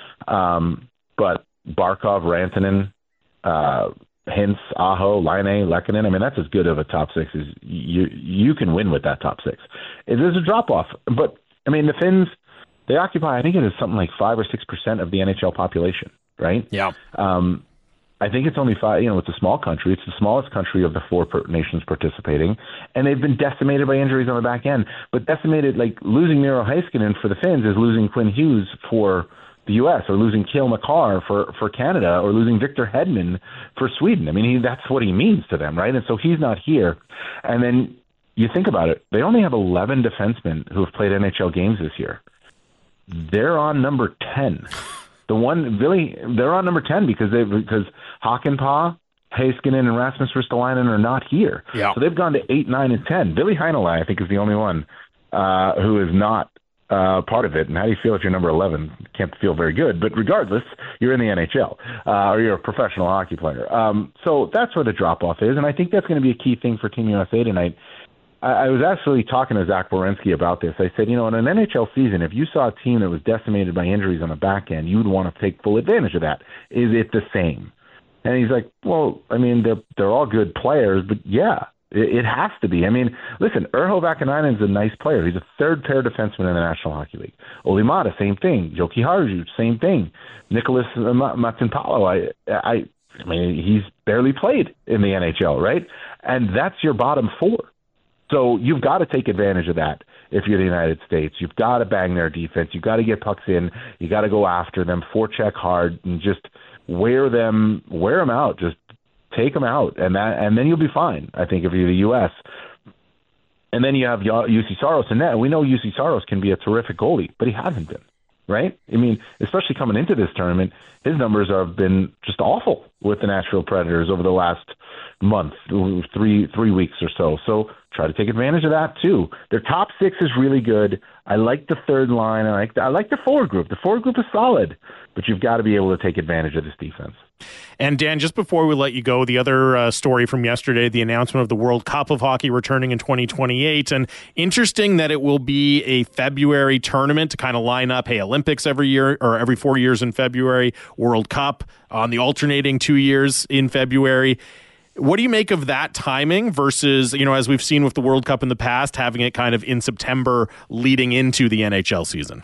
Um, but Barkov, Rantanen, uh, Hintz, Aho, Laine, Lehkonen. I mean, that's as good of a top six as you you can win with that top six. There's a drop off, but I mean the Finns, they occupy I think it is something like five or six percent of the N H L population, right? Yeah. Um, I think it's only five, you know, it's a small country. It's the smallest country of the four per- nations participating, and they've been decimated by injuries on the back end. But decimated, like losing Miro Heiskanen for the Finns is losing Quinn Hughes for the U S, or losing Cale Makar for, for Canada, or losing Victor Hedman for Sweden. I mean, he, that's what he means to them, right? And so he's not here. And then you think about it, they only have eleven defensemen who have played N H L games this year. They're on number ten. The one really, they're on number ten because they because Hakanpää, Heiskanen, and Rasmus Ristolainen are not here. Yeah. So they've gone to eight, nine, and ten. Billy Heinola, I think, is the only one uh, who is not uh, part of it. And how do you feel if you're number eleven? Can't feel very good. But regardless, you're in the N H L uh, or you're a professional hockey player. Um, so that's where the drop off is, and I think that's going to be a key thing for Team U S A tonight. I was actually talking to Zach Werenski about this. I said, you know, in an N H L season, if you saw a team that was decimated by injuries on the back end, you would want to take full advantage of that. Is it the same? And he's like, well, I mean, they're, they're all good players, but yeah, it, it has to be. I mean, listen, Urho Vakanainen is a nice player. He's a third pair defenseman in the National Hockey League. Olli Maatta, same thing. Joki Harju, same thing. Nicholas Matinpalo, I, I, I mean, he's barely played in the N H L, right? And that's your bottom four. So you've got to take advantage of that if you're the United States. You've got to bang their defense. You've got to get pucks in. You got to go after them, forecheck hard, and just wear them, wear them out. Just take them out, and that, and then you'll be fine. I think if you're the U S. And then you have U C Saros in net. We know U C Saros can be a terrific goalie, but he hasn't been, right? I mean, especially coming into this tournament, his numbers have been just awful with the Nashville Predators over the last month, three three weeks or so. So try to take advantage of that too. Their top six is really good. I like the third line. I like the, I like the forward group. The forward group is solid, but you've got to be able to take advantage of this defense. And Dan, just before we let you go, the other uh, story from yesterday, the announcement of the World Cup of Hockey returning in twenty twenty-eight. And interesting that it will be a February tournament to kind of line up, hey, Olympics every year or every four years in February, World Cup on the alternating two years in February. What do you make of that timing versus, you know, as we've seen with the World Cup in the past, having it kind of in September leading into the N H L season?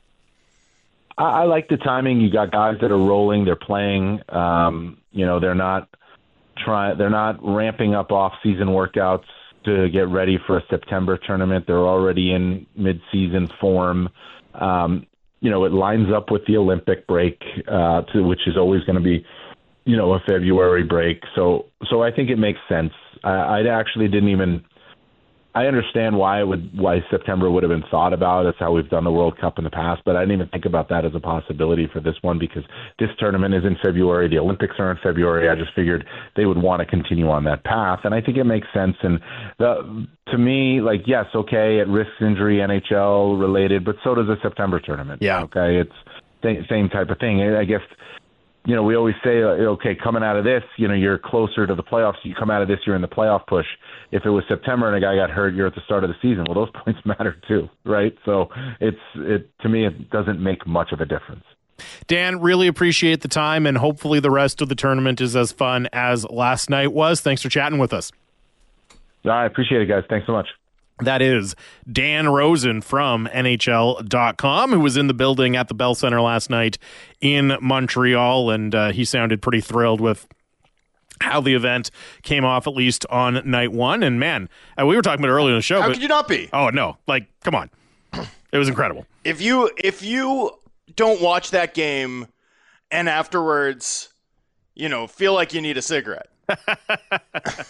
I, I like the timing. You got guys that are rolling, they're playing. Um, you know, they're not trying, they're not ramping up off-season workouts to get ready for a September tournament. They're already in mid-season form. Um, you know, it lines up with the Olympic break, uh, to, which is always going to be, you know, a February break. So, so I think it makes sense. I, I actually didn't even, I understand why it would, why September would have been thought about. That's how we've done the World Cup in the past, but I didn't even think about that as a possibility for this one because this tournament is in February. The Olympics are in February. I just figured they would want to continue on that path. And I think it makes sense. And the, to me, like, yes, okay, it risks injury, N H L related, but so does a September tournament. Yeah. Okay. It's the same type of thing. I guess, you know, we always say, okay, coming out of this, you know, you're closer to the playoffs. You come out of this, you're in the playoff push. If it was September and a guy got hurt, you're at the start of the season. Well, those points matter too, right? So it's, it to me, it doesn't make much of a difference. Dan, really appreciate the time, and hopefully the rest of the tournament is as fun as last night was. Thanks for chatting with us. I appreciate it, guys. Thanks so much. That is Dan Rosen from N H L dot com, who was in the building at the Bell Center last night in Montreal, and uh, he sounded pretty thrilled with how the event came off, at least on night one. And man, uh, we were talking about it earlier in the show. How but, could you not be? Oh, no. Like, come on. It was incredible. If you if you don't watch that game and afterwards, you know, feel like you need a cigarette.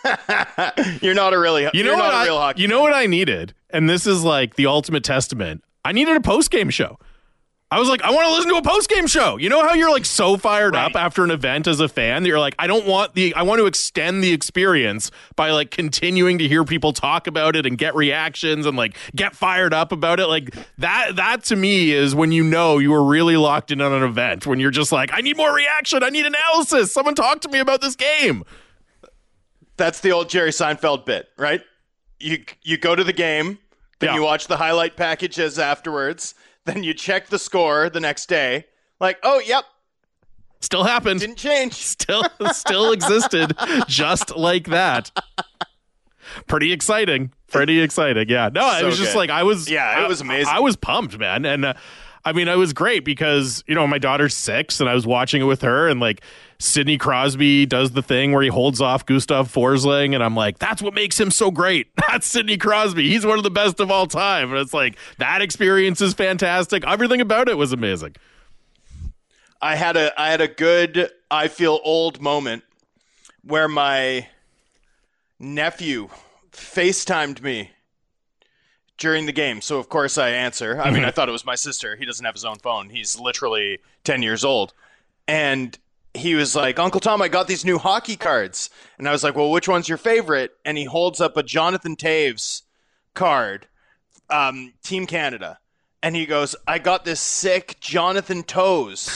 You're not a really, you know you're what not I, a real hockey. You know what I needed? And this is like the ultimate testament. I needed a post-game show. I was like, I want to listen to a post-game show. You know how you're like so fired Right. up after an event as a fan that you're like, I don't want the, I want to extend the experience by like continuing to hear people talk about it and get reactions and like get fired up about it. Like that, that to me is when you know you were really locked in on an event, when you're just like, I need more reaction. I need analysis. Someone talk to me about this game. That's the old Jerry Seinfeld bit, right? You you go to the game, then Yeah. you watch the highlight packages afterwards, then you check the score the next day. Like, oh, yep, Still happened. didn't change. Still, still existed just like that. Pretty exciting. Pretty exciting. Yeah. No, it So was just good. like I was. Yeah, it was I- amazing. I, was pumped, man, and uh, I mean, it was great because you know my daughter's six, and I was watching it with her, and like Sidney Crosby does the thing where he holds off Gustav Forsling, and I'm like, that's what makes him so great. That's Sidney Crosby. He's one of the best of all time, and it's like that experience is fantastic. Everything about it was amazing. I had a I had a good I feel old moment where my nephew FaceTimed me during the game. So of course I answer. I mean, I thought it was my sister. He doesn't have his own phone. He's literally ten years old. And he was like, Uncle Tom, I got these new hockey cards. And I was like, well, which one's your favorite? And he holds up a Jonathan Taves card, um, Team Canada. And he goes, I got this sick Jonathan Toes.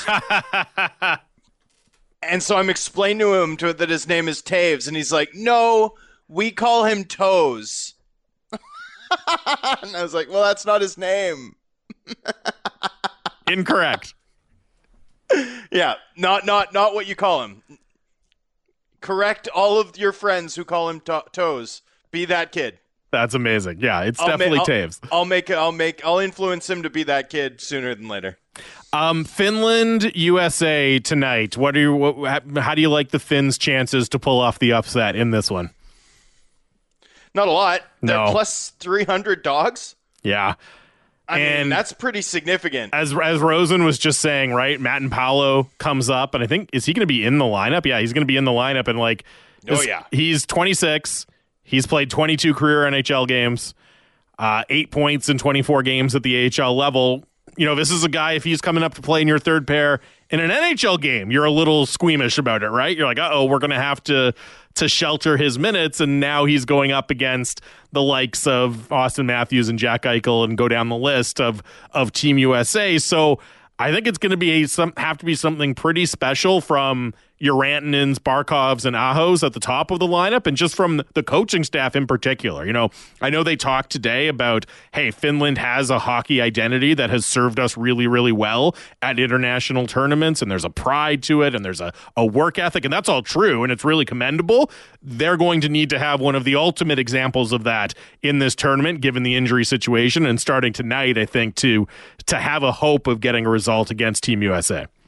And so I'm explaining to him to, that his name is Taves. And he's like, no, we call him Toes. And I was like, well, that's not his name. Incorrect. Yeah, not not not what you call him. Correct all of your friends who call him to- Toes. Be that kid. That's amazing. Yeah, it's I'll definitely ma- I'll, Taves. I'll make I'll make I'll influence him to be that kid sooner than later. Um, Finland, U S A tonight. What are you? What, how do you like the Finns' chances to pull off the upset in this one? Not a lot. They're No. plus three hundred dogs. Yeah, I mean, And- that's pretty significant. as as Rosen was just saying, right? Matt and Paolo comes up, and I think is he going to be in the lineup? Yeah, he's going to be in the lineup, and like, Oh, this- yeah. he's twenty-six. He's played twenty-two career N H L games, uh, eight points in twenty-four games at the A H L level. You know, this is a guy, if he's coming up to play in your third pair in an N H L game, you're a little squeamish about it, right? You're like, uh-oh, we're going to have to to shelter his minutes, and now he's going up against the likes of Austin Matthews and Jack Eichel and go down the list of of Team U S A. So I think it's going to be a, some have to be something pretty special from your Rantanens, Barkovs, and Ahos at the top of the lineup, and just from the coaching staff in particular. You know, I know they talked today about, hey, Finland has a hockey identity that has served us really, really well at international tournaments, and there's a pride to it, and there's a, a work ethic, and that's all true, and it's really commendable. They're going to need to have one of the ultimate examples of that in this tournament, given the injury situation, and starting tonight, I think, to to have a hope of getting a result against Team U S A.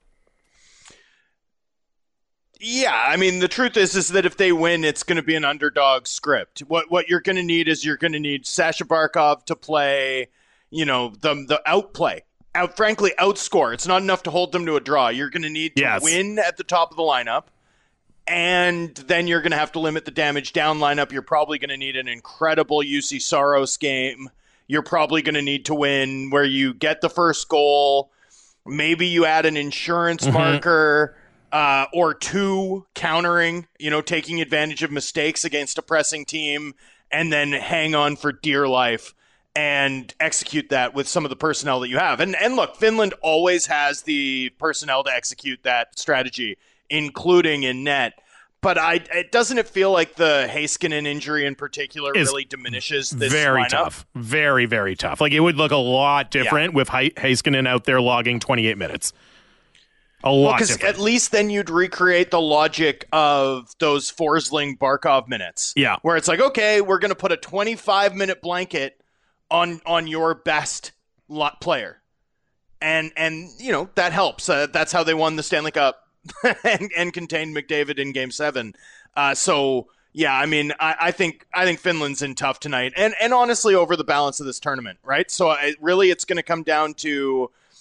Yeah, I mean, the truth is is that if they win, it's going to be an underdog script. What what you're going to need is you're going to need Sasha Barkov to play, you know, the the outplay, out frankly outscore. It's not enough to hold them to a draw. You're going to need to Yes. win at the top of the lineup, and then you're going to have to limit the damage down lineup. You're probably going to need an incredible U C Saros game. You're probably going to need to win where you get the first goal. Maybe you add an insurance marker. Uh, or two countering, you know, taking advantage of mistakes against a pressing team, and then hang on for dear life and execute that with some of the personnel that you have. And and look, Finland always has the personnel to execute that strategy, including in net. But I, it doesn't it feel like the Heiskanen injury in particular Is really diminishes this very lineup? tough. Very, very tough. Like, it would look a lot different with He- Heiskanen out there logging twenty-eight minutes. A lot Because different. at least then you'd recreate the logic of those Forsling Barkov minutes. Yeah. Where it's like, okay, we're going to put a twenty-five minute blanket on on your best lot player. And, and you know, that helps. Uh, that's how they won the Stanley Cup and, and contained McDavid in game seven. Uh, so, yeah, I mean, I, I think I think Finland's in tough tonight. And, and honestly, over the balance of this tournament, right? So I, really it's going to come down to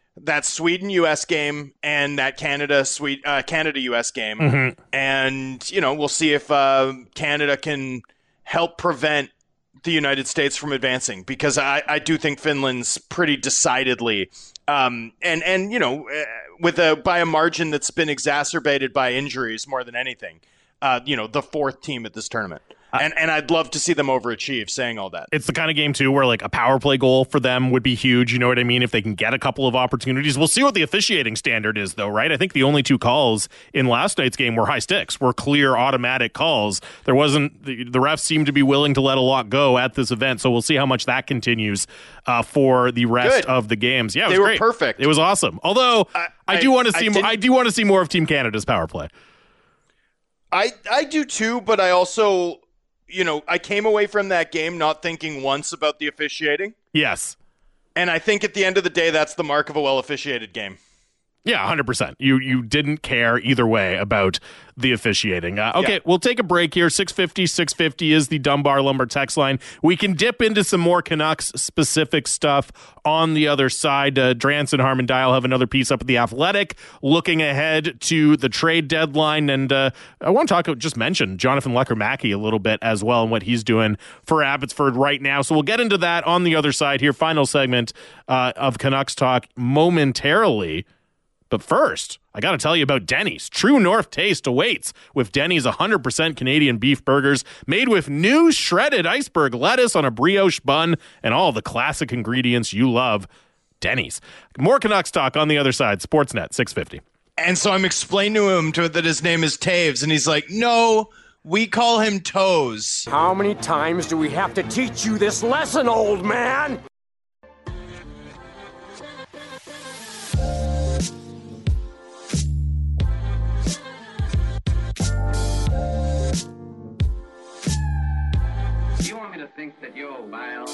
that Sweden-U S game and that Canada Sweden uh, Canada-U S game. Mm-hmm. And, you know, we'll see if uh, Canada can help prevent the United States from advancing, because I, I do think Finland's pretty decidedly um, and, and, you know, with a by a margin that's been exacerbated by injuries more than anything, uh, you know, the fourth team at this tournament. And and I'd love to see them overachieve, saying all that. It's the kind of game, too, where like a power play goal for them would be huge. You know what I mean? If they can get a couple of opportunities. We'll see what the officiating standard is, though, right? I think the only two calls in last night's game were high sticks, were clear automatic calls. There wasn't, the, the refs seemed to be willing to let a lot go at this event. So we'll see how much that continues uh, for the rest Good. of the games. Yeah, it was they were great. perfect. It was awesome. Although I, I, I do want to see I more. I do want to see more of Team Canada's power play. I I do too, but I also. You know, I came away from that game not thinking once about the officiating. Yes. And I think at the end of the day, that's the mark of a well-officiated game. Yeah, one hundred percent. You you didn't care either way about the officiating. Uh, okay, yeah. We'll take a break here. six fifty, six fifty is the Dunbar Lumber text line. We can dip into some more Canucks-specific stuff on the other side. Uh, Drance and Harman Dial have another piece up at The Athletic looking ahead to the trade deadline. And uh, I want to talk, just mention Jonathan Lekkerimäki a little bit as well and what he's doing for Abbotsford right now. So we'll get into that on the other side here. Final segment uh, of Canucks Talk momentarily. But first, I got to tell you about Denny's. True North taste awaits with Denny's one hundred percent Canadian beef burgers made with new shredded iceberg lettuce on a brioche bun and all the classic ingredients you love. Denny's. More Canucks talk on the other side. Sportsnet six fifty. And so I'm explaining to him to, that his name is Taves, and he's like, no, we call him Toes. How many times do we have to teach you this lesson, old man? Think that you're wild.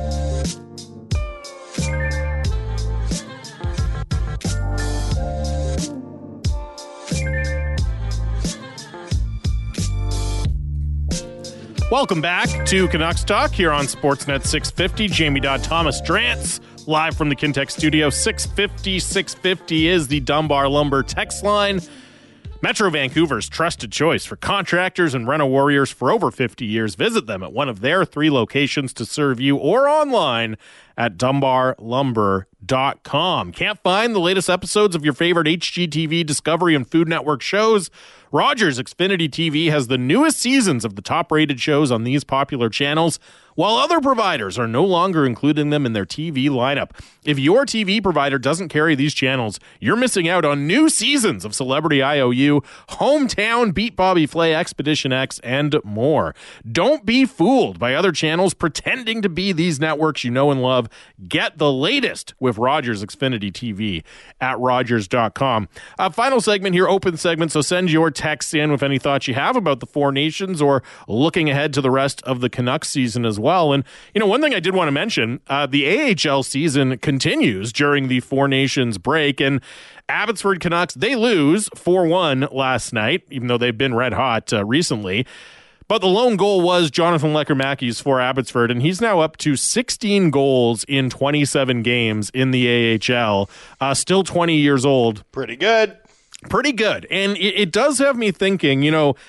Welcome back to Canucks Talk here on Sportsnet six fifty. Jamie Dodd, Thomas Drance, live from the Kintex studio. six fifty, six fifty is the Dunbar Lumber text line. Metro Vancouver's trusted choice for contractors and reno warriors for over fifty years. Visit them at one of their three locations to serve you or online at dunbar lumber dot com. Can't find the latest episodes of your favorite H G T V, Discovery, and Food Network shows? Rogers Xfinity T V has the newest seasons of the top-rated shows on these popular channels, while other providers are no longer including them in their T V lineup. If your T V provider doesn't carry these channels, you're missing out on new seasons of Celebrity I O U, Hometown, Beat Bobby Flay, Expedition X, and more. Don't be fooled by other channels pretending to be these networks you know and love. Get the latest with Rogers Xfinity T V at rogers dot com. Uh, final segment here, open segment, so send your texts in with any thoughts you have about the Four Nations or looking ahead to the rest of the Canucks season as well. And, you know, one thing I did want to mention, uh, the A H L season continues during the Four Nations break, and Abbotsford Canucks, they lose four one last night, even though they've been red hot uh, recently. But the lone goal was Jonathan Lekkerimäki's for Abbotsford, and he's now up to sixteen goals in twenty-seven games in the A H L. Uh, still twenty years old. Pretty good. Pretty good. And it, it does have me thinking, you know,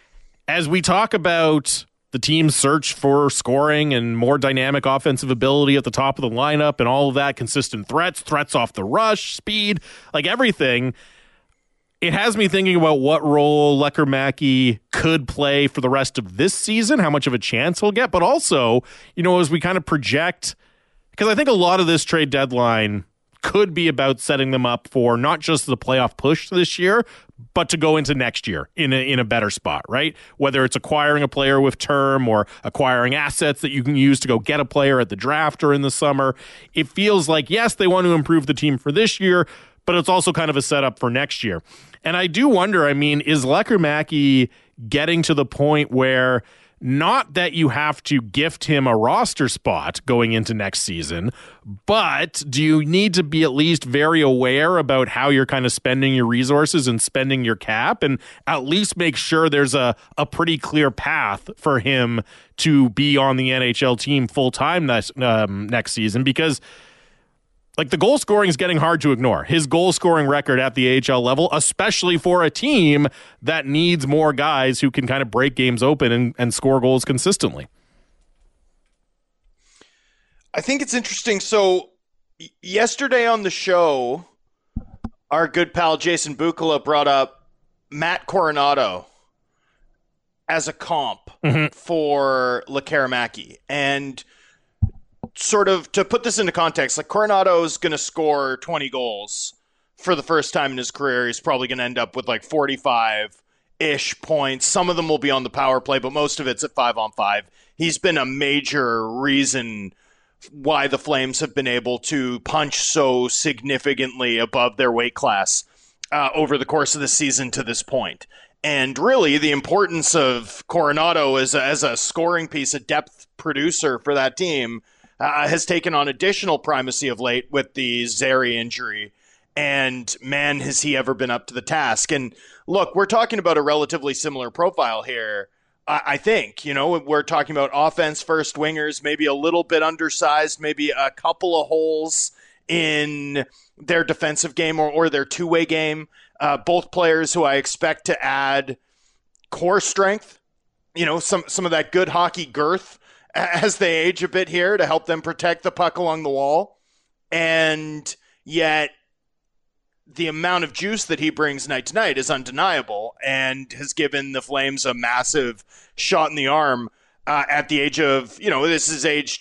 as we talk about the team's search for scoring and more dynamic offensive ability at the top of the lineup and all of that, consistent threats, threats off the rush, speed, like everything, it has me thinking about what role Lekkerimäki could play for the rest of this season, how much of a chance he'll get, but also, you know, as we kind of project, because I think a lot of this trade deadline could be about setting them up for not just the playoff push this year, but to go into next year in a, in a better spot, right? Whether it's acquiring a player with term or acquiring assets that you can use to go get a player at the draft or in the summer, it feels like, yes, they want to improve the team for this year, but it's also kind of a setup for next year. And I do wonder, I mean, is Lekkerimäki getting to the point where not that you have to gift him a roster spot going into next season, but do you need to be at least very aware about how you're kind of spending your resources and spending your cap, and at least make sure there's a, a pretty clear path for him to be on the N H L team full-time next, um, next season? Because Like, the goal scoring is getting hard to ignore. His goal scoring record at the A H L level, especially for a team that needs more guys who can kind of break games open and, and score goals consistently. I think it's interesting. So y- yesterday on the show, our good pal Jason Bukala brought up Matt Coronado as a comp mm-hmm. for Lekaramaki. And sort of to put this into context, like, Coronado is going to score twenty goals for the first time in his career. He's probably going to end up with like forty-five-ish points. Some of them will be on the power play, but most of it's at five on five. He's been a major reason why the Flames have been able to punch so significantly above their weight class uh, over the course of the season to this point. And really, the importance of Coronado as a, as a scoring piece, a depth producer for that team, uh, has taken on additional primacy of late with the Zary injury. And man, has he ever been up to the task. And look, we're talking about a relatively similar profile here. I think, you know, we're talking about offense first wingers, maybe a little bit undersized, maybe a couple of holes in their defensive game or, or their two-way game. Uh, both players who I expect to add core strength, you know, some, some of that good hockey girth as they age a bit here to help them protect the puck along the wall. And yet the amount of juice that he brings night to night is undeniable and has given the Flames a massive shot in the arm uh, at the age of, you know, this is age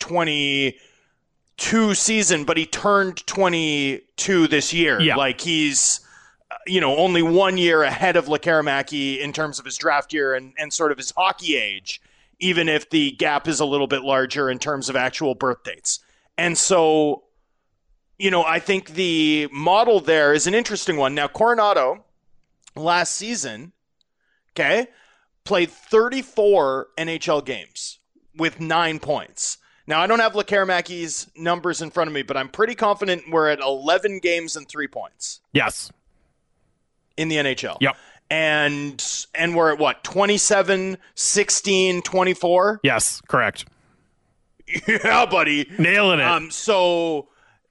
twenty-two season, but he turned twenty-two this year. Yeah. Like, he's, you know, only one year ahead of Lekaramaki in terms of his draft year and, and sort of his hockey age, even if the gap is a little bit larger in terms of actual birth dates. And so, you know, I think the model there is an interesting one. Now, Coronado last season, okay, played thirty-four N H L games with nine points. Now, I don't have Lekaramaki's numbers in front of me, but I'm pretty confident we're at eleven games and three points. Yes. In the N H L. Yep. And and we're at what, twenty-seven, sixteen, twenty-four? Yes, correct. Yeah, buddy. Nailing it. Um, so...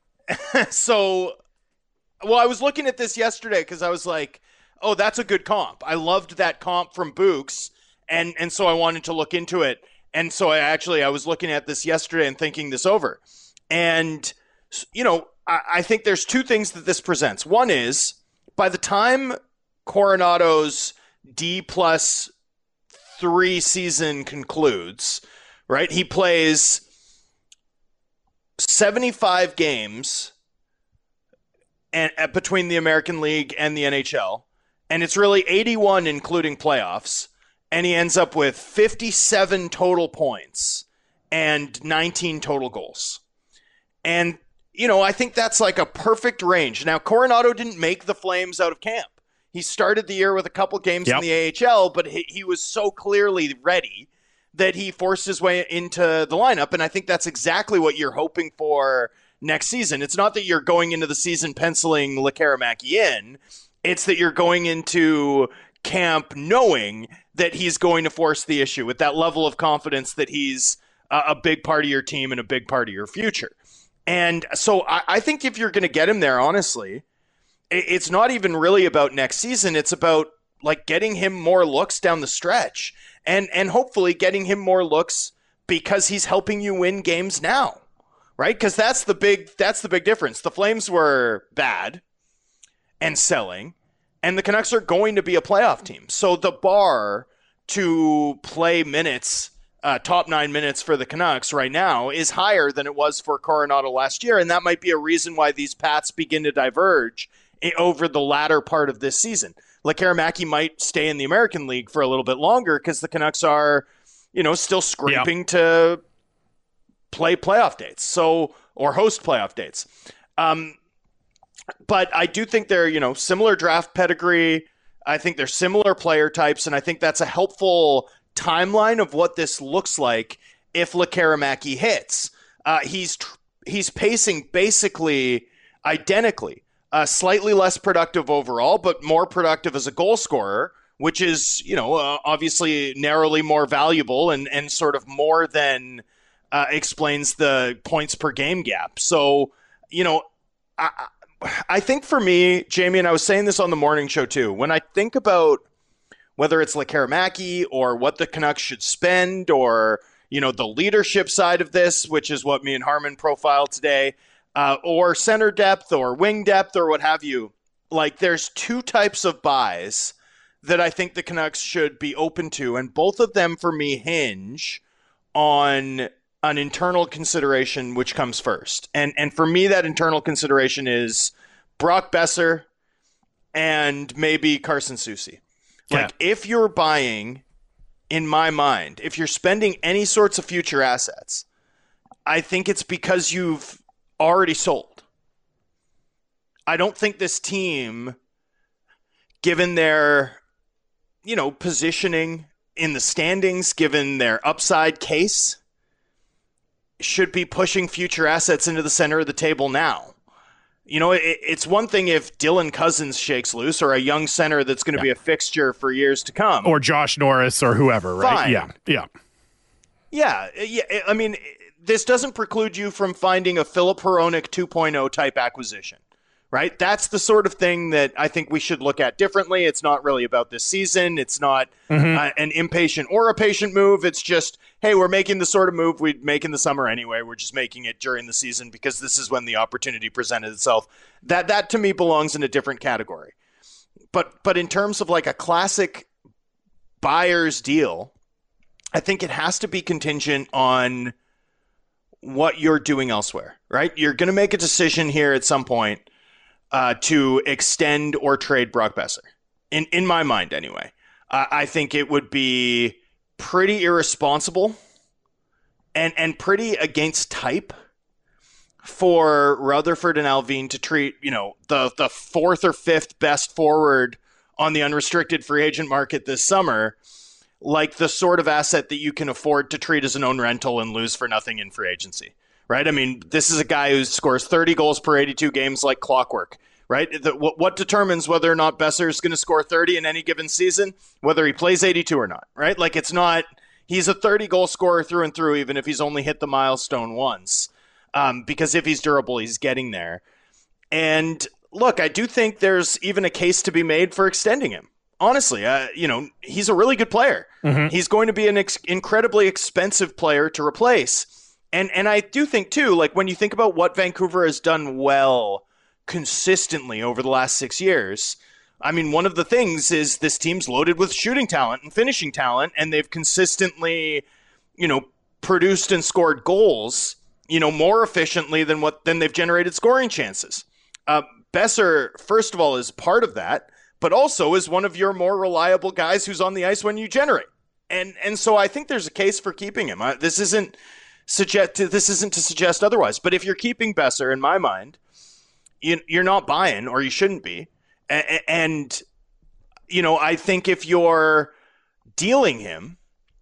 So, well, I was looking at this yesterday because I was like, oh, that's a good comp. I loved that comp from Books, and, and so I wanted to look into it. And so I actually, I was looking at this yesterday and thinking this over. And, you know, I, I think there's two things that this presents. One is, by the time Coronado's D plus three season concludes, right, he plays seventy-five games and uh, between the American League and the N H L, and it's really eighty-one including playoffs, and he ends up with fifty-seven total points and nineteen total goals. And, you know, I think that's like a perfect range. Now, Coronado didn't make the Flames out of camp. He started the year with a couple games yep. in the A H L, but he, he was so clearly ready that he forced his way into the lineup, and I think that's exactly what you're hoping for next season. It's not that you're going into the season penciling Lekaramaki in, it's that you're going into camp knowing that he's going to force the issue with that level of confidence that he's a, a big part of your team and a big part of your future. And so I, I think if you're going to get him there, honestly, it, it's not even really about next season. It's about like getting him more looks down the stretch. And and hopefully getting him more looks because he's helping you win games now, right? Because that's the big that's the big difference. The Flames were bad and selling, and the Canucks are going to be a playoff team. So the bar to play minutes, uh, top nine minutes for the Canucks right now is higher than it was for Coronado last year, and that might be a reason why these paths begin to diverge over the latter part of this season. Lekaramaki might stay in the American League for a little bit longer because the Canucks are, you know, still scraping yep. to play playoff dates, so or host playoff dates. Um, but I do think they're, you know, similar draft pedigree. I think they're similar player types, and I think that's a helpful timeline of what this looks like if Lekaramaki hits. Uh, he's tr- he's pacing basically identically. Uh, slightly less productive overall, but more productive as a goal scorer, which is, you know, uh, obviously narrowly more valuable and, and sort of more than uh, explains the points per game gap. So, you know, I, I think for me, Jamie, and I was saying this on the morning show too, when I think about whether it's Lekkerimaki or what the Canucks should spend or, you know, the leadership side of this, which is what me and Harman profiled today, uh, or center depth or wing depth or what have you, like there's two types of buys that I think the Canucks should be open to, and both of them for me hinge on an internal consideration which comes first. And and for me, that internal consideration is Brock Boeser and maybe Carson Soucy. Yeah. Like, if you're buying, in my mind, if you're spending any sorts of future assets, I think it's because you've already sold. I don't think this team, given their, you know, positioning in the standings, given their upside case, should be pushing future assets into the center of the table now. You know, it, it's one thing if Dylan Cousins shakes loose or a young center that's going to yeah. be a fixture for years to come. Or Josh Norris or whoever, right? Fine. Yeah, yeah. Yeah, yeah. I mean, this doesn't preclude you from finding a Filip Hronek two point oh type acquisition, right? That's the sort of thing that I think we should look at differently. It's not really about this season. It's not mm-hmm. uh, an impatient or a patient move. It's just, hey, we're making the sort of move we'd make in the summer anyway. We're just making it during the season because this is when the opportunity presented itself. That, that to me belongs in a different category. But, but in terms of like a classic buyer's deal, I think it has to be contingent on what you're doing elsewhere, right? You're going to make a decision here at some point Uh, to extend or trade Brock Boeser. In in my mind, anyway. Uh, I think it would be pretty irresponsible and, and pretty against type for Rutherford and Allvin to treat, you know, the, the fourth or fifth best forward on the unrestricted free agent market this summer like the sort of asset that you can afford to treat as an own rental and lose for nothing in free agency. Right? I mean, this is a guy who scores thirty goals per eighty-two games like clockwork, right? The, what, what determines whether or not Boeser is going to score thirty in any given season, whether he plays eighty-two or not, right? Like, it's not, he's a thirty-goal scorer through and through, even if he's only hit the milestone once, um, because if he's durable, he's getting there. And look, I do think there's even a case to be made for extending him. Honestly, uh, you know, he's a really good player. Mm-hmm. He's going to be an ex- incredibly expensive player to replace. And and I do think, too, like when you think about what Vancouver has done well consistently over the last six years, I mean, one of the things is this team's loaded with shooting talent and finishing talent, and they've consistently, you know, produced and scored goals, you know, more efficiently than what than they've generated scoring chances. Uh, Boeser, first of all, is part of that, but also is one of your more reliable guys who's on the ice when you generate. And and so I think there's a case for keeping him. Uh, this isn't Suggest to, this isn't to suggest otherwise, but if you're keeping Boeser, in my mind, you, you're not buying, or you shouldn't be. And, and, you know, I think if you're dealing him,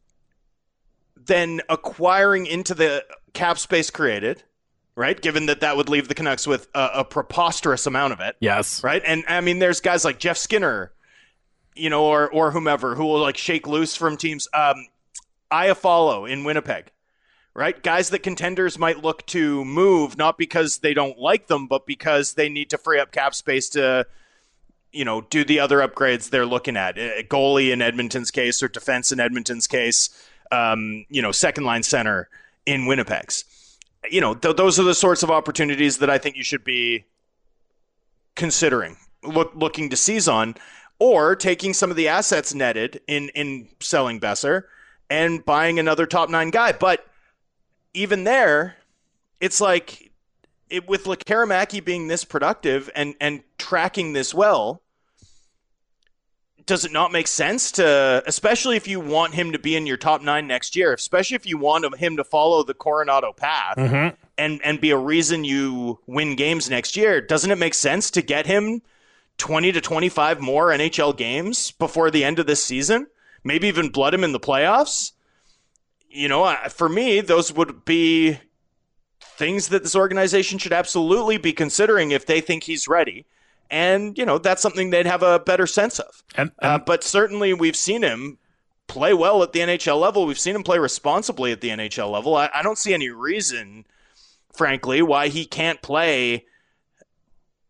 then acquiring into the cap space created, right? Given that that would leave the Canucks with a, a preposterous amount of it. Yes. Right. And I mean, there's guys like Jeff Skinner, you know, or, or whomever who will like shake loose from teams. Um, Iafallo in Winnipeg. Right? Guys that contenders might look to move, not because they don't like them, but because they need to free up cap space to, you know, do the other upgrades they're looking at. A goalie in Edmonton's case, or defense in Edmonton's case, um, you know, second line center in Winnipeg's. You know, th- those are the sorts of opportunities that I think you should be considering, look, looking to seize on, or taking some of the assets netted in, in selling Boeser and buying another top nine guy. But even there, it's like it, with Lekkerimaki being this productive and, and tracking this well, does it not make sense to, especially if you want him to be in your top nine next year, especially if you want him to follow the Coronado path mm-hmm. and, and be a reason you win games next year, doesn't it make sense to get him twenty to twenty-five more N H L games before the end of this season? Maybe even blood him in the playoffs? You know, for me, those would be things that this organization should absolutely be considering if they think he's ready. And, you know, that's something they'd have a better sense of. And, and, uh, but certainly we've seen him play well at the N H L level. We've seen him play responsibly at the N H L level. I, I don't see any reason, frankly, why he can't play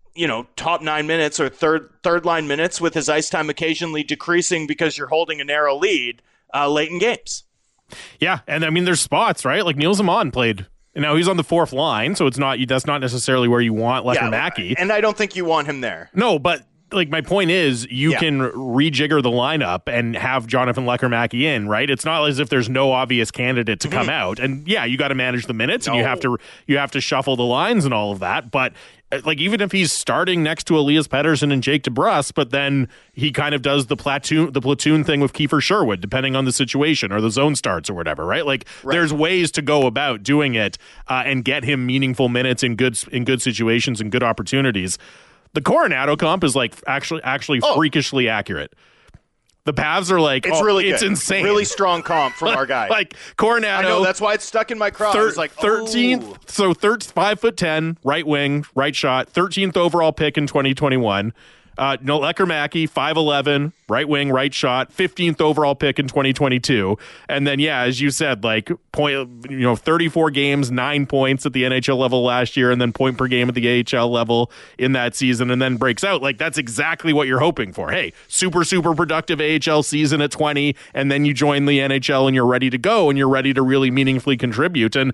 you know, top nine minutes or third third line minutes with his ice time occasionally decreasing because you're holding a narrow lead uh, late in games. Yeah, and I mean, there's spots, right? Like Neil Zaman played. Now he's on the fourth line, so it's not that's not necessarily where you want Lekkerimäki. Yeah, and I don't think you want him there. No, but like my point is, you Yeah. can rejigger the lineup and have Jonathan Lekkerimäki in, right? It's not as if there's no obvious candidate to come Mm-hmm. out. And yeah, you got to manage the minutes and you No. have to you have to shuffle the lines and all of that. But uh, like even if he's starting next to Elias Pettersson and Jake DeBrusk, but then he kind of does the platoon the platoon thing with Kiefer Sherwood, depending on the situation or the zone starts or whatever, right? Like Right. there's ways to go about doing it uh, and get him meaningful minutes in good in good situations and good opportunities. The Coronado comp is like actually actually Oh. freakishly accurate. The Pavs are like, It's oh, really it's good. insane. Really strong comp from our guy. Like Coronado, I know, that's why it's stuck in my craw. I was like, thirteenth, ooh. so thir- five foot ten, right wing, right shot, thirteenth overall pick in twenty twenty-one. Uh, no, Lekkerimäki, five eleven, right wing, right shot, fifteenth overall pick in twenty twenty-two. And then, yeah, as you said, like point, you know, thirty-four games, nine points at the N H L level last year, and then point per game at the A H L level in that season, and then breaks out. Like that's exactly what you're hoping for. Hey, super, super productive A H L season at twenty, and then you join the N H L and you're ready to go, and you're ready to really meaningfully contribute. And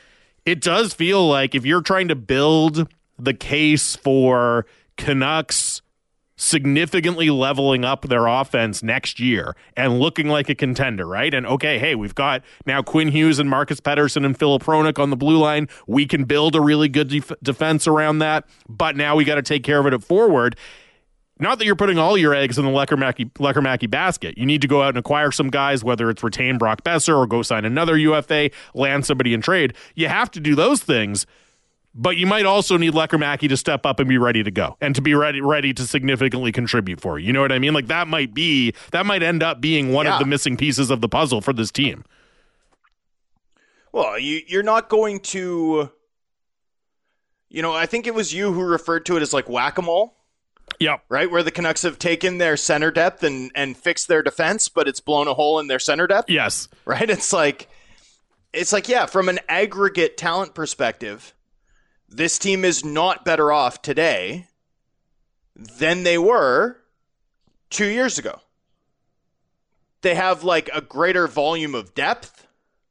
it does feel like if you're trying to build the case for Canucks significantly leveling up their offense next year and looking like a contender, right? And okay, hey, we've got now Quinn Hughes and Marcus Pettersson and Philip Hronik on the blue line. We can build a really good def- defense around that, but now we got to take care of it at forward. Not that you're putting all your eggs in the Lekkerimäki, Lekkerimäki basket. You need to go out and acquire some guys, whether it's retain Brock Besser or go sign another U F A, land somebody in trade. You have to do those things. But you might also need Lekkerimäki to step up and be ready to go and to be ready ready to significantly contribute for you. You know what I mean? Like that might be that might end up being one Yeah. of the missing pieces of the puzzle for this team. Well, you, you're not going to, you know, I think it was you who referred to it as like whack-a-mole, Yep. right? Where the Canucks have taken their center depth and, and fixed their defense, but it's blown a hole in their center depth, Yes. right? It's like, it's like, yeah, from an aggregate talent perspective, this team is not better off today than they were two years ago. They have like a greater volume of depth,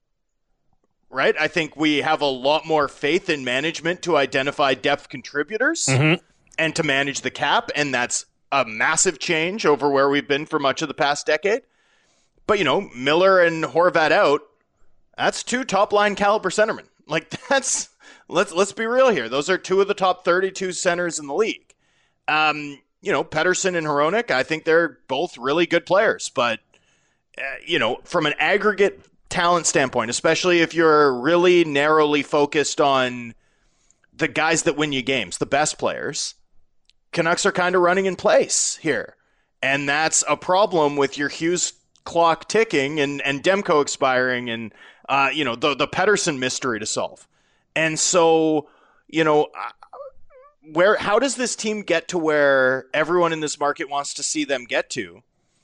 right? I think we have a lot more faith in management to identify depth contributors Mhm. and to manage the cap, and that's a massive change over where we've been for much of the past decade. But, you know, Miller and Horvat out, that's two top-line caliber centermen. Like, that's... Let's let's be real here. Those are two of the top thirty-two centers in the league. Um, you know, Pettersson and Hronik, I think they're both really good players. But, uh, you know, from an aggregate talent standpoint, especially if you're really narrowly focused on the guys that win you games, the best players, Canucks are kind of running in place here. And that's a problem with your Hughes clock ticking and, and Demko expiring and, uh, you know, the, the Pettersson mystery to solve. And so, you know, where how does this team get to where everyone in this market wants to see them get to?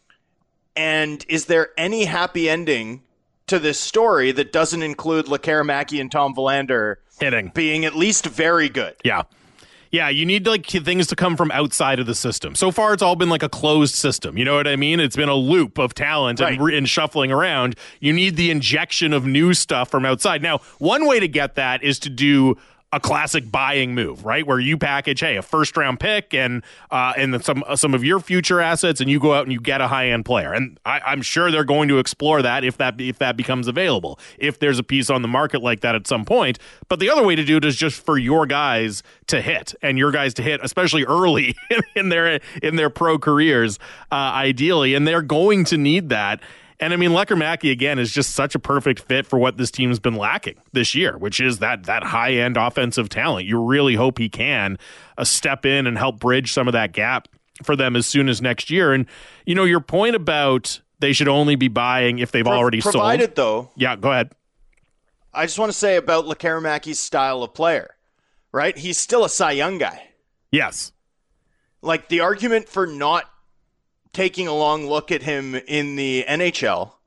And is there any happy ending to this story that doesn't include Lekkerimäki and Tom Willander Hitting. being at least very good? Yeah. Yeah, you need like things to come from outside of the system. So far, it's all been like a closed system. You know what I mean? It's been a loop of talent and, Right. and shuffling around. You need the injection of new stuff from outside. Now, one way to get that is to do a classic buying move, right? Where you package, hey, a first round pick and uh, and then some some of your future assets, and you go out and you get a high end player. And I, I'm sure they're going to explore that if that if that becomes available, if there's a piece on the market like that at some point. But the other way to do it is just for your guys to hit and your guys to hit, especially early in their in their pro careers, uh, ideally, and they're going to need that. And I mean, Lekkerimäki, again, is just such a perfect fit for what this team's been lacking this year, which is that that high-end offensive talent. You really hope he can uh, step in and help bridge some of that gap for them as soon as next year. And, you know, your point about they should only be buying if they've Pro- already provided, sold. though, Yeah, go ahead. I just want to say about Lekkerimäki's style of player, right? He's still a Cy Young guy. Yes. Like, the argument for not taking a long look at him in the N H L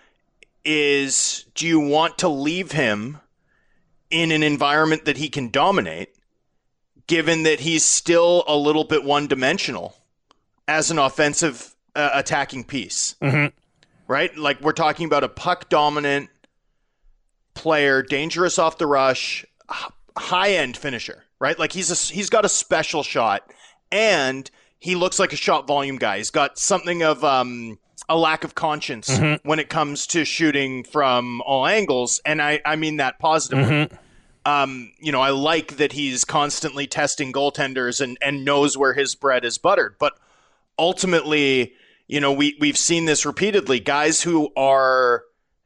is, do you want to leave him in an environment that he can dominate, given that he's still a little bit one-dimensional as an offensive uh, attacking piece. Mm-hmm. Right? Like, we're talking about a puck-dominant player, dangerous off the rush, high-end finisher, right? Like, he's a, he's got a special shot, and he looks like a shot volume guy. He's got something of um, a lack of conscience mm-hmm. when it comes to shooting from all angles, and I, I mean that positively. Mm-hmm. Um, you know, I like that he's constantly testing goaltenders and, and knows where his bread is buttered, but ultimately, you know, we, we've seen this repeatedly. Guys who are,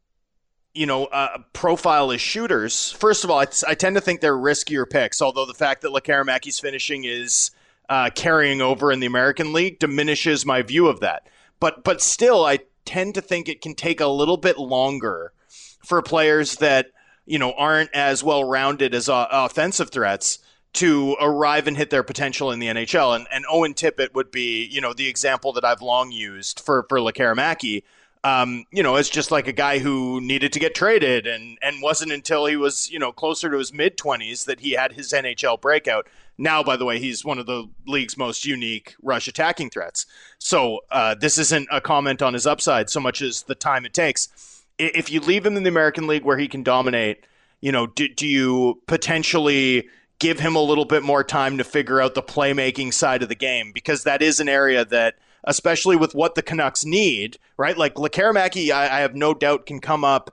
you know, uh, profile as shooters, first of all, I, I tend to think they're riskier picks, although the fact that Lekharamaki's finishing is uh, carrying over in the American League diminishes my view of that. But but still, I tend to think it can take a little bit longer for players that, you know, aren't as well-rounded as uh, offensive threats to arrive and hit their potential in the N H L. And, and Owen Tippett would be, you know, the example that I've long used for, for Lekharamaki. Um, you know, it's just like a guy who needed to get traded and, and wasn't until he was, you know, closer to his mid-twenties that he had his N H L breakout. Now, by the way, he's one of the league's most unique rush attacking threats. So uh, this isn't a comment on his upside so much as the time it takes. If you leave him in the American League where he can dominate, you know, do, do you potentially give him a little bit more time to figure out the playmaking side of the game? Because that is an area that, especially with what the Canucks need, right? Like Lekharamaki, I, I have no doubt can come up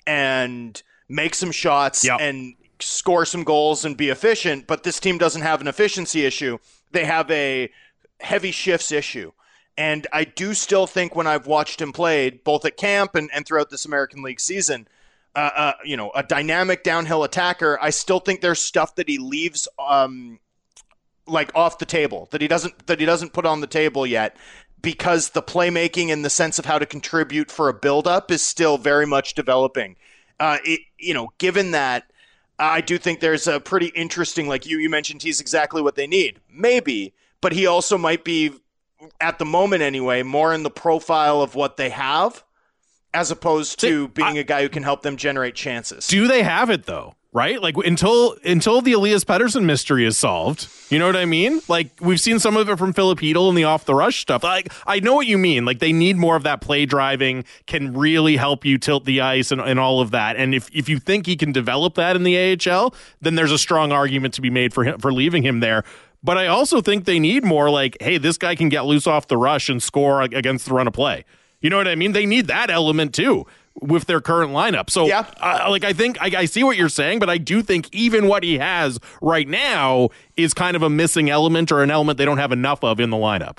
and make some shots yep. and score some goals and be efficient, but this team doesn't have an efficiency issue. They have a heavy shifts issue. And I do still think when I've watched him play, both at camp and, and throughout this American League season, uh, uh, you know, a dynamic downhill attacker, I still think there's stuff that he leaves um, like off the table, that he doesn't that he doesn't put on the table yet, because the playmaking and the sense of how to contribute for a buildup is still very much developing. Uh, it, you know, given that, I do think there's a pretty interesting, like you, you mentioned, he's exactly what they need. Maybe, but he also might be, at the moment anyway, more in the profile of what they have, as opposed to being a guy who can help them generate chances. Do they have it, though? Right? Like, until until the Elias Pettersson mystery is solved, you know what I mean? Like, we've seen some of it from Filip Chytil and the off-the-rush stuff. Like, I know what you mean. Like, they need more of that play driving, can really help you tilt the ice and, and all of that. And if, if you think he can develop that in the A H L, then there's a strong argument to be made for him, for leaving him there. But I also think they need more like, hey, this guy can get loose off the rush and score against the run of play. You know what I mean? They need that element too with their current lineup. So, yeah. uh, like, I think I, I see what you're saying, but I do think even what he has right now is kind of a missing element, or an element they don't have enough of in the lineup.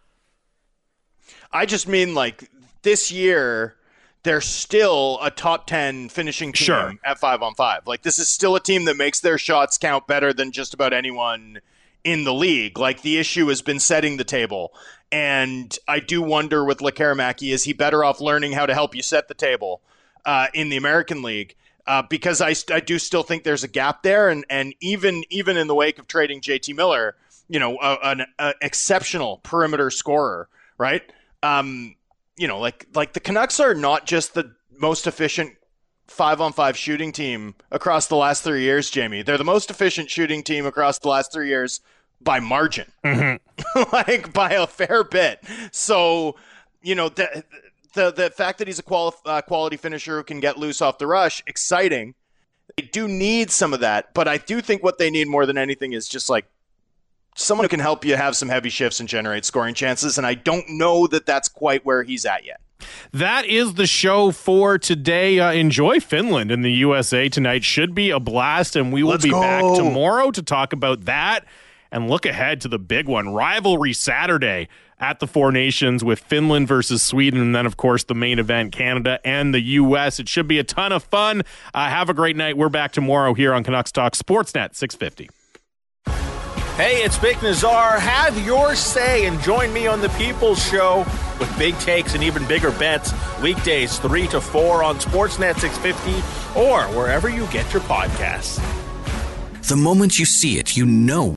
I just mean, like, this year, they're still a top ten finishing team sure. at five on five. Like, this is still a team that makes their shots count better than just about anyone in the league. Like, the issue has been setting the table. And I do wonder with Lekharamaki, is he better off learning how to help you set the table uh, in the American League? Uh, because I, I do still think there's a gap there. And, and even even in the wake of trading J T Miller, you know, a, an a exceptional perimeter scorer, right? Um, you know, like like the Canucks are not just the most efficient five-on-five shooting team across the last three years, Jamie. They're the most efficient shooting team across the last three years by margin, mm-hmm. like by a fair bit. So, you know, the the, the fact that he's a quali- uh, quality finisher who can get loose off the rush, exciting. They do need some of that, but I do think what they need more than anything is just like someone who can help you have some heavy shifts and generate scoring chances, and I don't know that that's quite where he's at yet. That is the show for today. Uh, enjoy Finland and the U S A tonight. Should be a blast, and we will Let's be go. back tomorrow to talk about that and look ahead to the big one, Rivalry Saturday at the Four Nations with Finland versus Sweden, and then, of course, the main event, Canada and the U S. It should be a ton of fun. Uh, have a great night. We're back tomorrow here on Canucks Talk Sportsnet six fifty. Hey, it's Vic Nazar. Have your say and join me on The People's Show with big takes and even bigger bets. Weekdays three to four on Sportsnet six fifty or wherever you get your podcasts. The moment you see it, you know